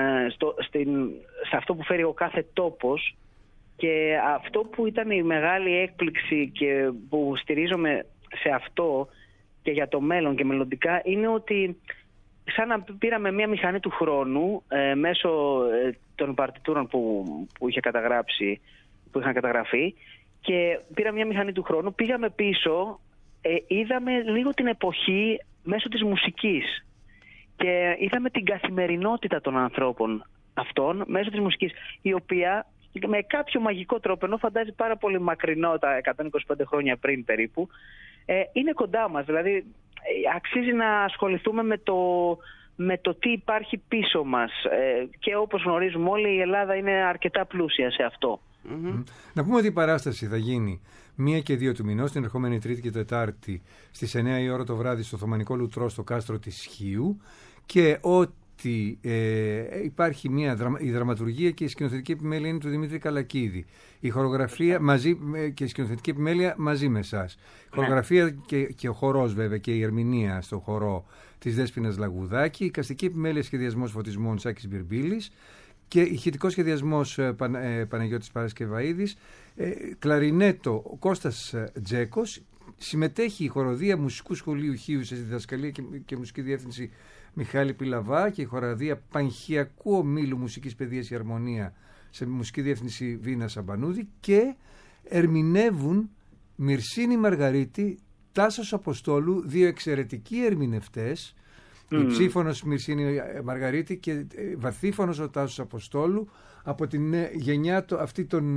σε αυτό που φέρει ο κάθε τόπος, και αυτό που ήταν η μεγάλη έκπληξη και που στηρίζομαι σε αυτό και για το μέλλον και μελλοντικά είναι ότι σαν να πήραμε μια μηχανή του χρόνου μέσω των παρτιτούρων που είχαν καταγραφεί, και πήραμε μια μηχανή του χρόνου, πήγαμε πίσω, είδαμε λίγο την εποχή μέσω της μουσικής και είδαμε την καθημερινότητα των ανθρώπων αυτών μέσω της μουσικής, η οποία με κάποιο μαγικό τρόπο, ενώ φαντάζει πάρα πολύ μακρινό τα 125 χρόνια πριν περίπου, είναι κοντά μας. Δηλαδή αξίζει να ασχοληθούμε με το τι υπάρχει πίσω μας, και όπως γνωρίζουμε όλοι, η Ελλάδα είναι αρκετά πλούσια σε αυτό. Να πούμε ότι η παράσταση θα γίνει 1 και 2 του μηνός, την ερχόμενη Τρίτη και Τετάρτη στις 9 η ώρα το βράδυ στο Οθωμανικό Λουτρό στο κάστρο της Χίου, και ότι υπάρχει η δραματουργία και η σκηνοθετική επιμέλεια είναι του Δημήτρη Καλακίδη. Η χορογραφία και η σκηνοθετική επιμέλεια μαζί με εσάς. Η χορογραφία και ο χορός βέβαια και η ερμηνεία στο χορό της Δέσποινας Λαγουδάκη. Η καστική επιμέλεια, σχεδιασμός φωτισμών Σάκης Μπυρμπίλης. Και ηχητικός σχεδιασμός Παναγιώτης Παρασκευαίδης. Κλαρινέτο ο Κώστας Τζέκος. Συμμετέχει η χοροδία Μουσικού Σχολείου Χίου σε διδασκαλία και μουσική διεύθυνση Μιχάλη Πιλαβά, και η χοροδία Πανχιακού Ομίλου Μουσικής Παιδείας και Αρμονία σε μουσική διεύθυνση Βίνα Σαμπανούδη, και ερμηνεύουν Μυρσίνη Μαργαρίτη, Τάσος Αποστόλου, δύο εξαιρετικοί ερμηνευτές, η ψήφωνος Μυρσίνη Μαργαρίτη και βαθύφωνος ο Τάσος Αποστόλου, από την γενιά αυτή των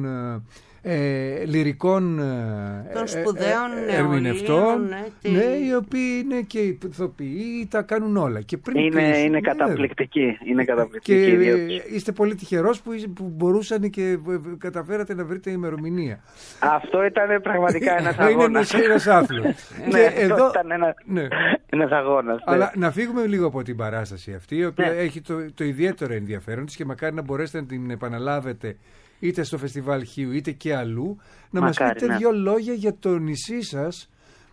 λυρικών σπουδαίων ερμηνευτών, οι οποίοι είναι και ηθοποιοί, τα κάνουν όλα. Και είναι καταπληκτικοί. Και είστε πολύ τυχερός που μπορούσαν και καταφέρατε να βρείτε ημερομηνία. Αυτό ήταν πραγματικά ένας αγώνας. Είναι ένας άθλος. Αυτό ήταν ένας αγώνας. Αλλά να φύγουμε λίγο από την παράσταση αυτή, η οποία έχει το ιδιαίτερο ενδιαφέρον της, και μακάρι να μπορέσετε να την επαναλάβετε είτε στο Φεστιβάλ Χίου είτε και αλλού. Να μας πείτε δύο λόγια για το νησί σας.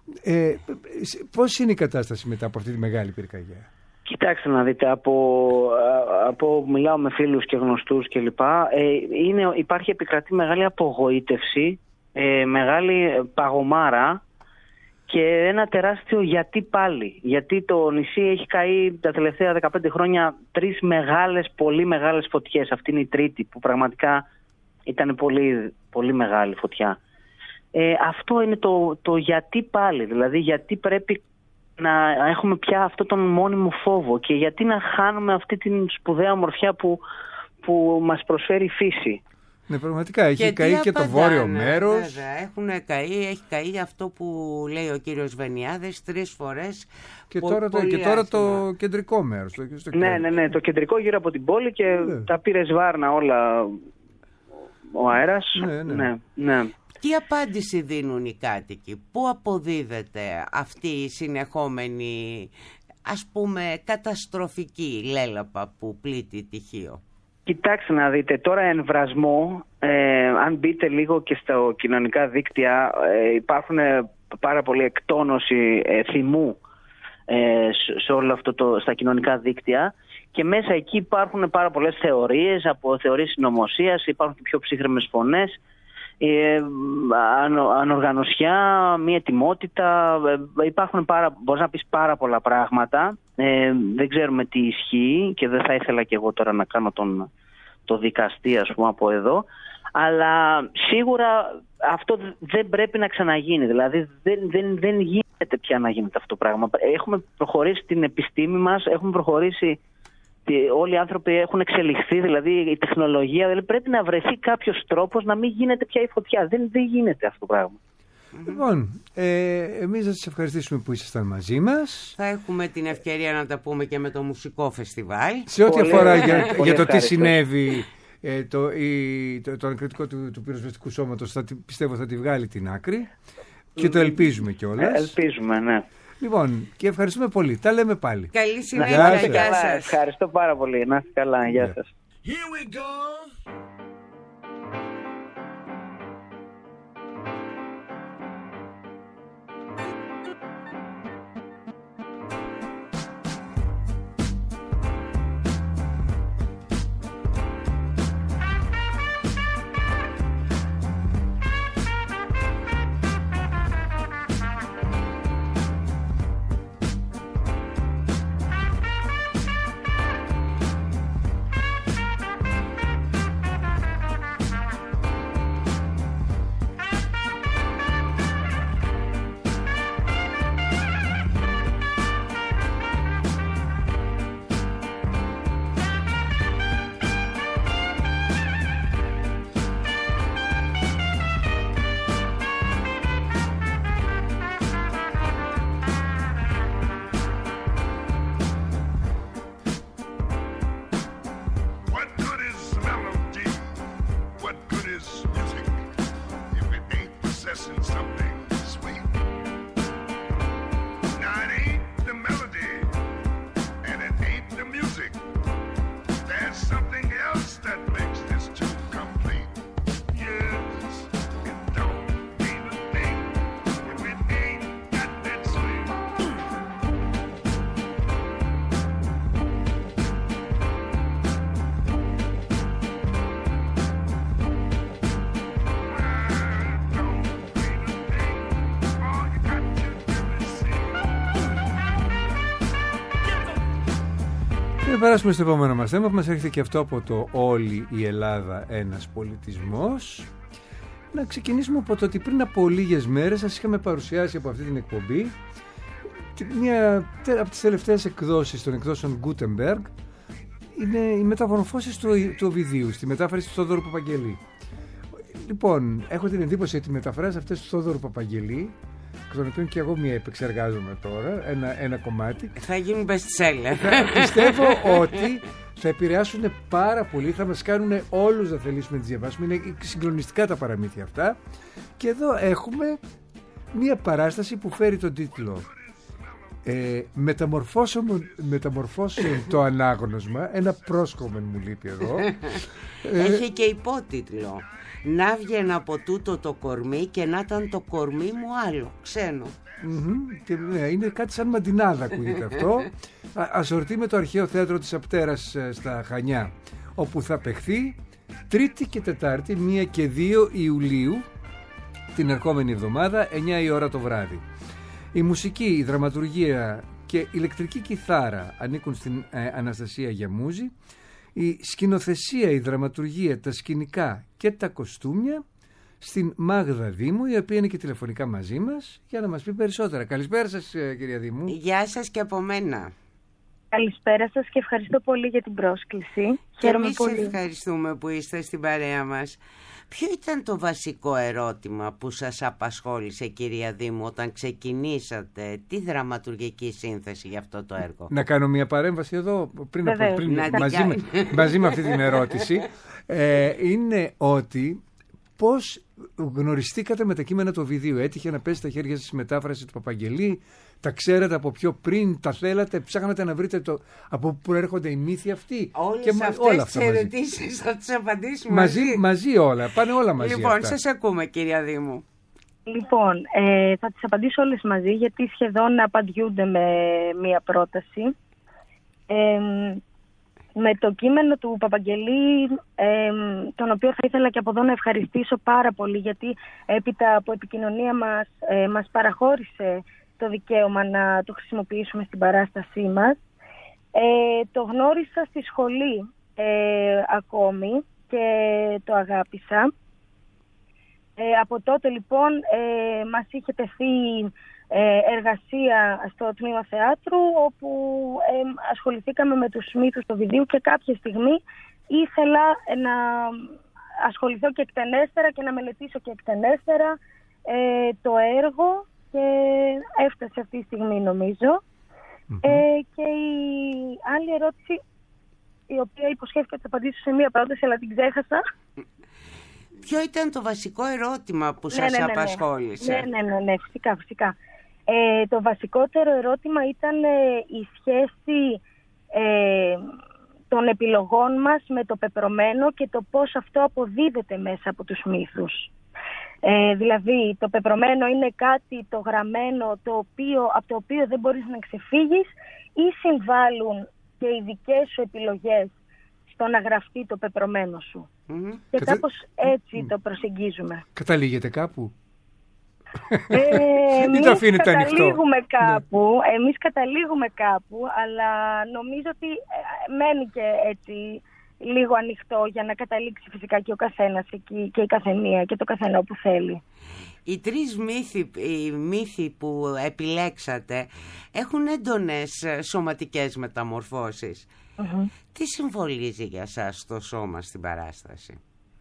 Πώς είναι η κατάσταση μετά από αυτή τη μεγάλη πυρκαγιά? Κοιτάξτε να δείτε, μιλάω με φίλους και γνωστούς κλπ. Επικρατεί μεγάλη απογοήτευση, μεγάλη παγωμάρα και ένα τεράστιο γιατί πάλι. Γιατί το νησί έχει καεί τα τελευταία 15 χρόνια 3 πολύ μεγάλες φωτιές. Αυτή είναι η τρίτη που πραγματικά ήταν πολύ, πολύ μεγάλη φωτιά. Αυτό είναι το γιατί πάλι. Δηλαδή γιατί πρέπει να έχουμε πια αυτό τον μόνιμο φόβο και γιατί να χάνουμε αυτή την σπουδαία ομορφιά που μας προσφέρει η φύση. Ναι, πραγματικά έχει καεί και το βόρειο μέρος. Βέβαια, έχει καεί αυτό που λέει ο κύριος Βενιάδης 3 φορές. Και τώρα το κεντρικό μέρος. Ναι, το κεντρικό γύρω από την πόλη, και τα πήρε σβάρνα όλα ο αέρας. Ναι. Τι απάντηση δίνουν οι κάτοικοι? Πού αποδίδεται αυτή η συνεχόμενη ας πούμε καταστροφική λέλαπα που πλήττει τυχείο? Κοιτάξτε να δείτε, τώρα εν-βρασμό, αν μπείτε λίγο και στα κοινωνικά δίκτυα, υπάρχουν πάρα πολλή εκτόνωση θυμού σε όλο αυτό στα κοινωνικά δίκτυα, και μέσα εκεί υπάρχουν πάρα πολλές θεωρίες, από θεωρίες συνωμοσίας, υπάρχουν και πιο ψύχρεμες φωνές, ανοργανωσιά, μη ετοιμότητα, υπάρχουν μπορείς να πεις πάρα πολλά πράγματα, δεν ξέρουμε τι ισχύει και δεν θα ήθελα και εγώ τώρα να κάνω το δικαστή, ας πούμε, από εδώ, αλλά σίγουρα αυτό δεν πρέπει να ξαναγίνει, δηλαδή δεν γίνεται πια να γίνεται αυτό το πράγμα. Έχουμε προχωρήσει την επιστήμη μας, έχουμε προχωρήσει, όλοι οι άνθρωποι έχουν εξελιχθεί, δηλαδή η τεχνολογία, δηλαδή πρέπει να βρεθεί κάποιος τρόπος να μην γίνεται πια η φωτιά. Δεν γίνεται αυτό το πράγμα. Λοιπόν, εμείς θα σας ευχαριστήσουμε που ήσασταν μαζί μας. Θα έχουμε την ευκαιρία να τα πούμε και με το μουσικό φεστιβάλ. Σε ό,τι αφορά για το τι συνέβη, το ανακριτικό του πυροσβεστικού σώματος, πιστεύω θα τη βγάλει την άκρη και το ελπίζουμε κιόλας. Ελπίζουμε, ναι. Λοιπόν, και ευχαριστούμε πολύ. Τα λέμε πάλι. Καλή συνέχεια. Γεια σας. Ευχαριστώ πάρα πολύ. Να είστε καλά. Γεια σας. Here we go. Να περάσουμε στο επόμενο μας θέμα που μας έρχεται και αυτό από το «Όλη η Ελλάδα ένας πολιτισμός». Να ξεκινήσουμε από το ότι πριν από λίγες μέρες σας είχαμε παρουσιάσει από αυτή την εκπομπή μια από τις τελευταίες εκδόσεις των εκδόσεων Gutenberg. Είναι οι μεταμορφώσεις του Οβιδίου στη μετάφραση του Θόδωρου Παπαγγελή. Λοιπόν, έχω την εντύπωση ότι οι μεταφράσεις αυτές του Θόδωρου Παπαγγελή, εκ των οποίων και εγώ μία επεξεργάζομαι τώρα, ένα κομμάτι, θα γίνουν best seller. Πιστεύω ότι θα επηρεάσουν πάρα πολύ, θα μας κάνουν όλους να θελήσουμε να τις διαβάσουμε. Είναι συγκλονιστικά τα παραμύθια αυτά. Και εδώ έχουμε μία παράσταση που φέρει τον τίτλο μεταμορφώσεων το ανάγνωσμα. Ένα πρόσκομεν μου λείπει εδώ. Έχει και υπότιτλο: να βγαίνει από τούτο το κορμί και να ήταν το κορμί μου άλλο, ξένο. Και, ναι, είναι κάτι σαν μαντινάδα ακούγεται αυτό. Ασορτή με το αρχαίο θέατρο της Απτέρας στα Χανιά, όπου θα παιχθεί Τρίτη και Τετάρτη 1 και 2 Ιουλίου την ερχόμενη εβδομάδα, 9 η ώρα το βράδυ. Η μουσική, η δραματουργία και η ηλεκτρική κιθάρα ανήκουν στην Αναστασία Γιαμούζη. Η σκηνοθεσία, η δραματουργία, τα σκηνικά και τα κοστούμια στην Μάγδα Δήμου, η οποία είναι και τηλεφωνικά μαζί μας για να μας πει περισσότερα. Καλησπέρα σας, κυρία Δήμου. Γεια σας και από μένα. Καλησπέρα σας και ευχαριστώ πολύ για την πρόσκληση. Και εμείς ευχαριστούμε που είστε στην παρέα μας. Ποιο ήταν το βασικό ερώτημα που σας απασχόλησε, κυρία Δήμου, όταν ξεκινήσατε τη δραματουργική σύνθεση για αυτό το έργο? Να κάνω μια παρέμβαση εδώ πριν μαζί με αυτή την ερώτηση. Είναι ότι πώς γνωριστήκατε με τα κείμενα του Οβιδίου? Έτυχε να πέσει στα χέρια σας η μετάφραση του Παπαγγελή? Τα ξέρατε από πιο πριν? Τα θέλατε? Ψάχνατε να βρείτε από πού προέρχονται οι μύθοι αυτοί? Όλες αυτές τις ερωτήσεις θα τις απαντήσουμε μαζί όλα. Πάνε όλα μαζί. Λοιπόν, σας ακούμε, κυρία Δήμου. Λοιπόν, θα τις απαντήσω όλες μαζί, γιατί σχεδόν απαντιούνται με μία πρόταση. Με το κείμενο του Παπαγγελή, τον οποίο θα ήθελα και από εδώ να ευχαριστήσω πάρα πολύ, γιατί έπειτα από επικοινωνία μας παραχώρησε το δικαίωμα να το χρησιμοποιήσουμε στην παράστασή μας. Το γνώρισα στη σχολή ακόμη και το αγάπησα. Από τότε λοιπόν μας είχε τεθεί εργασία στο τμήμα θεάτρου, όπου ασχοληθήκαμε με τους μύθους του Οβιδίου και κάποια στιγμή ήθελα να ασχοληθώ και εκτενέστερα και να μελετήσω και εκτενέστερα το έργο, και έφτασε αυτή τη στιγμή, νομίζω. Και η άλλη ερώτηση, η οποία υποσχέθηκα ότι θα απαντήσω σε μία πρόταση, αλλά την ξέχασα. Ποιο ήταν το βασικό ερώτημα που σας απασχόλησε? Ναι, φυσικά. Το βασικότερο ερώτημα ήταν η σχέση των επιλογών μας με το πεπρωμένο και το πώς αυτό αποδίδεται μέσα από τους μύθους. Δηλαδή, το πεπρωμένο είναι κάτι το γραμμένο από το οποίο δεν μπορείς να ξεφύγεις, ή συμβάλλουν και οι δικές σου επιλογές στο να γραφτεί το πεπρωμένο σου. Και κάπως έτσι το προσεγγίζουμε. Καταλήγετε κάπου? Εμείς καταλήγουμε κάπου, αλλά νομίζω ότι μένει και έτσι λίγο ανοιχτό για να καταλήξει φυσικά και ο καθένας εκεί και η καθεμία και το καθένα όπου θέλει. Οι τρεις μύθοι που επιλέξατε έχουν έντονες σωματικές μεταμορφώσεις. Τι συμβολίζει για σας το σώμα στην παράσταση?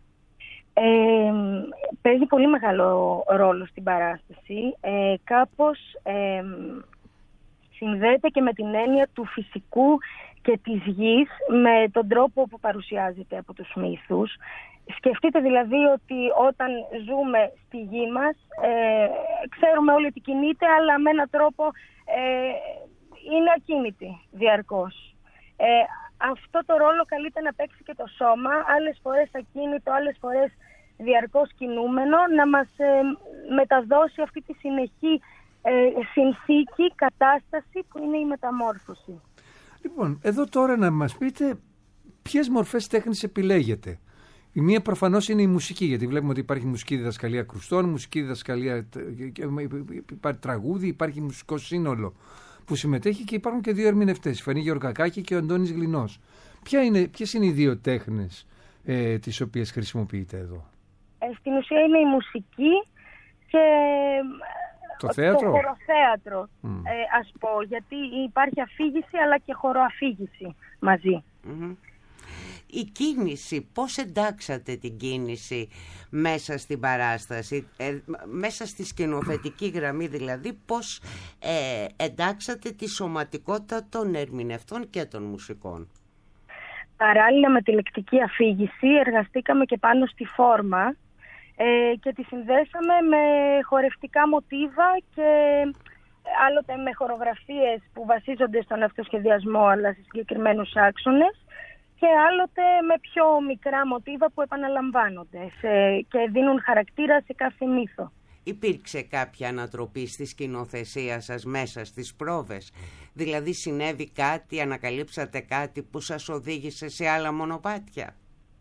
Παίζει πολύ μεγάλο ρόλο στην παράσταση. Κάπως συνδέεται και με την έννοια του φυσικού και της γης, με τον τρόπο που παρουσιάζεται από τους μύθους. Σκεφτείτε δηλαδή ότι όταν ζούμε στη γη μας, ξέρουμε όλοι ότι κινείται, αλλά με έναν τρόπο είναι ακίνητη διαρκώς. Αυτό το ρόλο καλείται να παίξει και το σώμα, άλλες φορές ακίνητο, άλλες φορές διαρκώς κινούμενο, να μας μεταδώσει αυτή τη συνεχή συνθήκη, κατάσταση που είναι η μεταμόρφωση. Λοιπόν, εδώ τώρα να μας πείτε ποιες μορφές τέχνης επιλέγετε. Η μία προφανώς είναι η μουσική, γιατί βλέπουμε ότι υπάρχει μουσική διδασκαλία κρουστών, μουσική διδασκαλία, υπάρχει τραγούδι, υπάρχει μουσικό σύνολο που συμμετέχει, και υπάρχουν και δύο ερμηνευτές, η Φανή Γεωργακάκη και ο Αντώνης Γλινός. Ποιες είναι οι δύο τέχνες τις οποίες χρησιμοποιείτε εδώ? Στην ουσία είναι η μουσική και το θέατρο. Το χωροθέατρο, ας πω, γιατί υπάρχει αφήγηση αλλά και χωροαφήγηση μαζί. Η κίνηση, πώς εντάξατε την κίνηση μέσα στην παράσταση, μέσα στη σκηνοθετική γραμμή δηλαδή, πώς εντάξατε τη σωματικότητα των ερμηνευτών και των μουσικών? Παράλληλα με τη λεκτική αφήγηση εργαστήκαμε και πάνω στη φόρμα και τη συνδέσαμε με χορευτικά μοτίβα και άλλοτε με χορογραφίες που βασίζονται στον αυτοσχεδιασμό αλλά σε συγκεκριμένους άξονες, και άλλοτε με πιο μικρά μοτίβα που επαναλαμβάνονται και δίνουν χαρακτήρα σε κάθε μύθο. Υπήρξε κάποια ανατροπή στη σκηνοθεσία σας μέσα στις πρόβες? Δηλαδή συνέβη κάτι, ανακαλύψατε κάτι που σας οδήγησε σε άλλα μονοπάτια?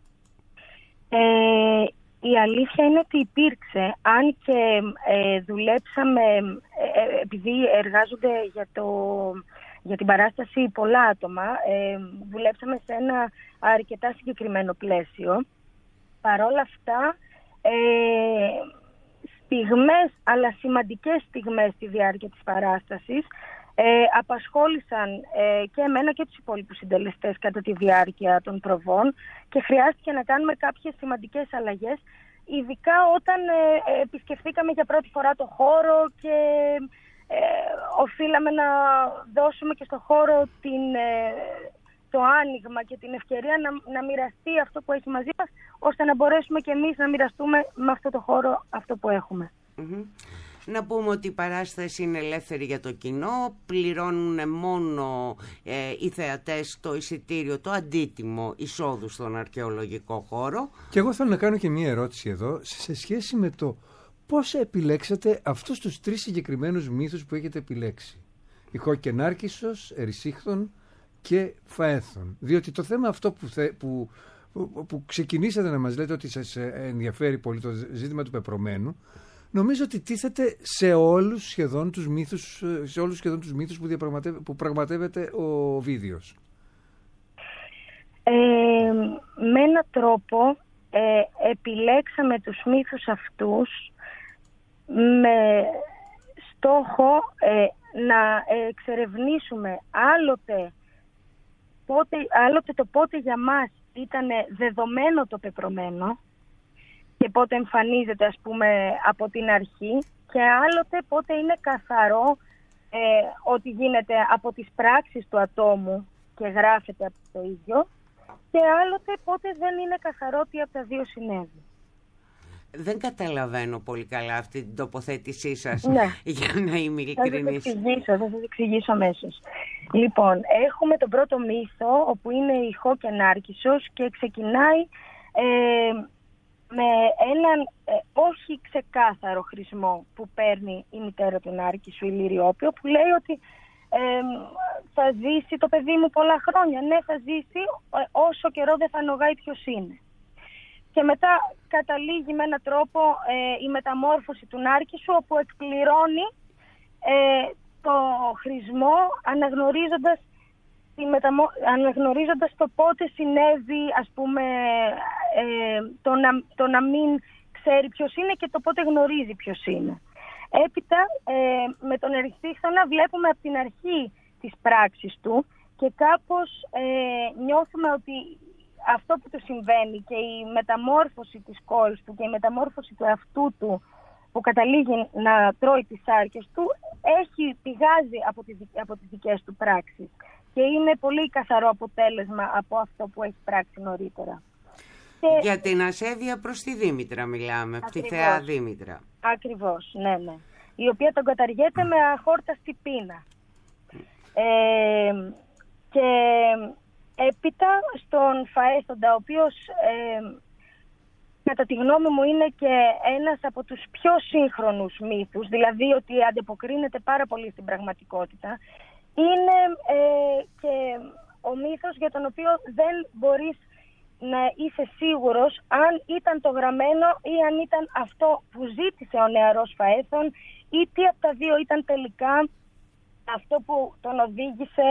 Η αλήθεια είναι ότι υπήρξε, αν και δουλέψαμε, επειδή εργάζονται για την παράσταση πολλά άτομα, δουλέψαμε σε ένα αρκετά συγκεκριμένο πλαίσιο. Παρόλα αυτά, στιγμές, αλλά σημαντικές στιγμές στη διάρκεια της παράστασης απασχόλησαν και εμένα και τους υπόλοιπους συντελεστές κατά τη διάρκεια των προβών, και χρειάστηκε να κάνουμε κάποιες σημαντικές αλλαγές, ειδικά όταν επισκεφθήκαμε για πρώτη φορά το χώρο και οφείλαμε να δώσουμε και στο χώρο το άνοιγμα και την ευκαιρία να μοιραστεί αυτό που έχει μαζί μας, ώστε να μπορέσουμε και εμείς να μοιραστούμε με αυτό το χώρο αυτό που έχουμε. Να πούμε ότι η παράσταση είναι ελεύθερη για το κοινό, πληρώνουν μόνο οι θεατές το εισιτήριο, το αντίτιμο εισόδου στον αρχαιολογικό χώρο. Και εγώ θέλω να κάνω και μία ερώτηση εδώ σε σχέση με το πώς επιλέξατε αυτούς τους 3 συγκεκριμένους μύθους που έχετε επιλέξει. Ιχώ και Νάρκισσος, Ερησίχθον και Φαέθον. Διότι το θέμα αυτό που ξεκινήσατε να μας λέτε ότι σας ενδιαφέρει πολύ, το ζήτημα του πεπρωμένου, νομίζω ότι τίθεται σε όλους σχεδόν τους μύθους, που πραγματεύεται ο Βίδιος. Με έναν τρόπο επιλέξαμε τους μύθους αυτούς με στόχο να εξερευνήσουμε άλλοτε το πότε για μας ήταν δεδομένο το πεπρωμένο και πότε εμφανίζεται, ας πούμε, από την αρχή, και άλλοτε πότε είναι καθαρό ότι γίνεται από τις πράξεις του ατόμου και γράφεται από το ίδιο, και άλλοτε πότε δεν είναι καθαρό ότι από τα δύο συνέβη. Δεν καταλαβαίνω πολύ καλά αυτή την τοποθέτησή σας, ναι, για να είμαι ειλικρινής. Θα σας εξηγήσω αμέσως. Λοιπόν, έχουμε τον πρώτο μύθο, όπου είναι Ιχώ και Νάρκισσος, και ξεκινάει με έναν όχι ξεκάθαρο χρησμό που παίρνει η μητέρα του Νάρκισσου, η Λυριόπιο, που λέει ότι θα ζήσει το παιδί μου πολλά χρόνια. Ναι, θα ζήσει όσο καιρό δεν θα νογάει ποιος είναι. Και μετά καταλήγει με έναν τρόπο η μεταμόρφωση του Νάρκισσου, όπου εκπληρώνει το χρησμό αναγνωρίζοντας το πότε συνέβη, ας πούμε, το να μην ξέρει ποιος είναι και το πότε γνωρίζει ποιος είναι. Έπειτα με τον Ερησίχθονα βλέπουμε από την αρχή της πράξης του και κάπως νιώθουμε ότι αυτό που του συμβαίνει και η μεταμόρφωση της κόρης του και η μεταμόρφωση του εαυτού του, που καταλήγει να τρώει τις σάρκες του, πηγάζει από τις δικές του πράξεις και είναι πολύ καθαρό αποτέλεσμα από αυτό που έχει πράξει νωρίτερα. Για την ασέβεια προς τη Δήμητρα μιλάμε, από τη θεά Δήμητρα. Ακριβώς, ναι. Η οποία τον καταργέται με αχόρταστη πείνα. Και έπειτα στον Φαέθοντα, ο οποίος κατά τη γνώμη μου είναι και ένας από τους πιο σύγχρονους μύθους, δηλαδή ότι ανταποκρίνεται πάρα πολύ στην πραγματικότητα, είναι και ο μύθος για τον οποίο δεν μπορείς να είσαι σίγουρος αν ήταν το γραμμένο ή αν ήταν αυτό που ζήτησε ο νεαρός Φαέθων, ή τι από τα δύο ήταν τελικά αυτό που τον οδήγησε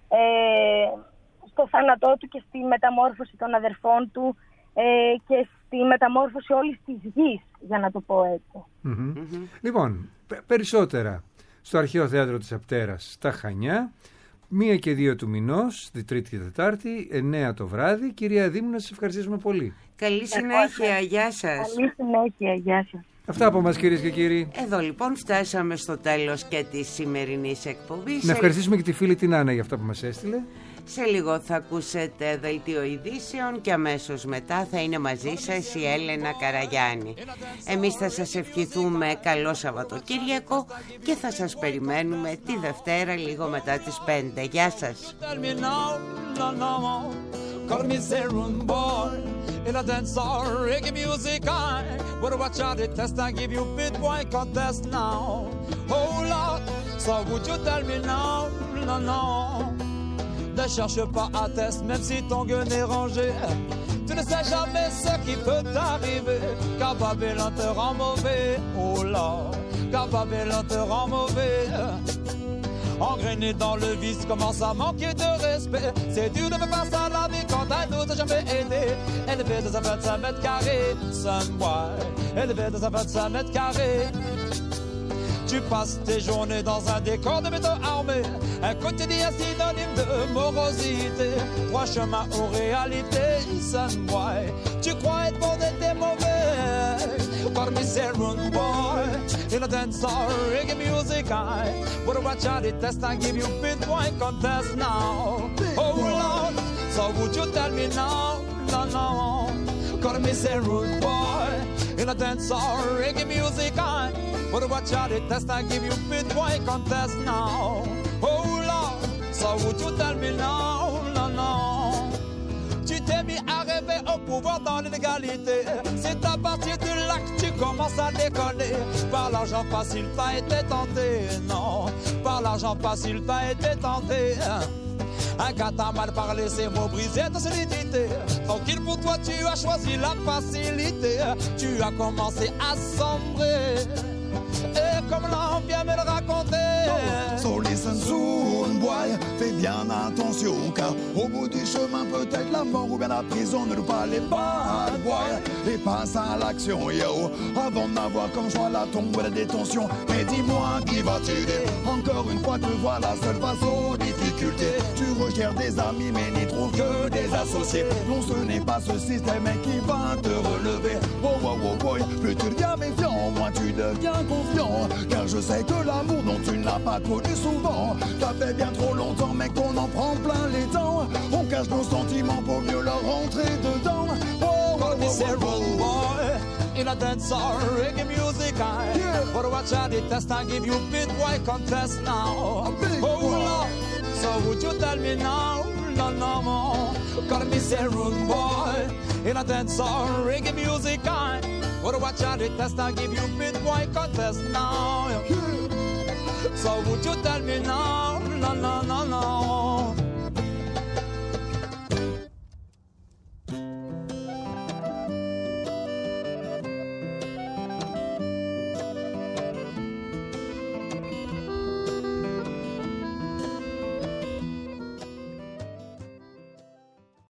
στο θάνατό του και στη μεταμόρφωση των αδερφών του και στη μεταμόρφωση όλης της γης, για να το πω έτσι. Λοιπόν, περισσότερα στο Αρχαίο Θέατρο της Απτέρας στα Χανιά, 1 και 2 του μηνός, τη Τρίτη και Τετάρτη, 9 το βράδυ. Κυρία Δήμου, να σας ευχαριστήσουμε πολύ. Καλή συνέχεια, γεια σας. Καλή συνέχεια, γεια σας. Αυτά από μας, κυρίες και κύριοι. Εδώ λοιπόν φτάσαμε στο τέλος και της σημερινής εκπομπής. Να ευχαριστήσουμε και τη φίλη την Άννα για αυτά που μας έστειλε. Σε λίγο θα ακούσετε δελτίο ειδήσεων και αμέσως μετά θα είναι μαζί σας η Έλενα Καραγιάννη. Εμείς θα σας ευχηθούμε καλό Σαββατοκύριακο και θα σας περιμένουμε τη Δευτέρα λίγο μετά τις 5. Γεια σας. Call me Zerun boy in a dance or reggae music. I would watch out the test and give you bit boy contest now. Oh Lord, so would you tell me now? No. Ne cherche pas à test, même si ton gueule est rangé. Tu ne sais jamais ce qui peut t'arriver. Car Babylon te rend mauvais. Oh Lord, car Babylon te rend mauvais. Engrainé dans le vice, commence à manquer de respect. C'est dur de me passer à la vie quand un autre jamais aidé. Élevé dans un 25 mètres carrés, some boy. Élevé dans un 25 mètres carrés. Tu passes tes journées dans un décor de béton armé. Un quotidien synonyme de morosité. 3 chemins aux réalités, son boy. Tu crois être bon et t'es mauvais. Call me Zerun boy in a dance or reggae music. I would watch out the test and give you bit point contest now. Oh Lord, So would you tell me now? No, no. Call me say rude boy in a dance or reggae music. But watch out, the test I give you fit boy contest now. Oh Lord, so would you tell me now? No, no. Tu t'es mis à rêver au pouvoir dans l'inégalité. C'est à partir de là que tu commences à déconner. Par l'argent facile t'as été tenté. Non, par l'argent facile t'as été tenté. Un gars t'a mal parlé, ces mots brisés ta solidité. Tranquille pour toi, tu as choisi la facilité. Tu as commencé à sombrer. Et comme là on vient me le raconter. So listen soon, boy, fais bien attention, car au bout du chemin, peut-être la mort ou bien la prison. Ne loue pas les bad boy et passe à l'action, yo. Avant d'avoir comme choix la tombe ou la détention. Mais dis-moi, qui va t'aider? Encore une fois, te vois la seule face aux difficultés. Tu recherches des amis, mais n'y trouves que des associés. Non, ce n'est pas ce système qui va te relever. Oh, oh, oh, boy, plus tu deviens méfiant, moins tu deviens confiant. Car je sais que l'amour dont tu n'as pas connu souvent, ça fait bien trop longtemps, mec, qu'on en prend plein les dents. On cache nos sentiments pour mieux leur rentrer dedans. Oh, call me say rude boy in a dance or reggae music. But watch out, the test I give you big boy contest now. Oh Lord, so would you tell me now? No, no more. Call me say rude boy in a dance or reggae music. But watch out, the test I give you big boy contest now. So would you tell me now? No, no, no, no.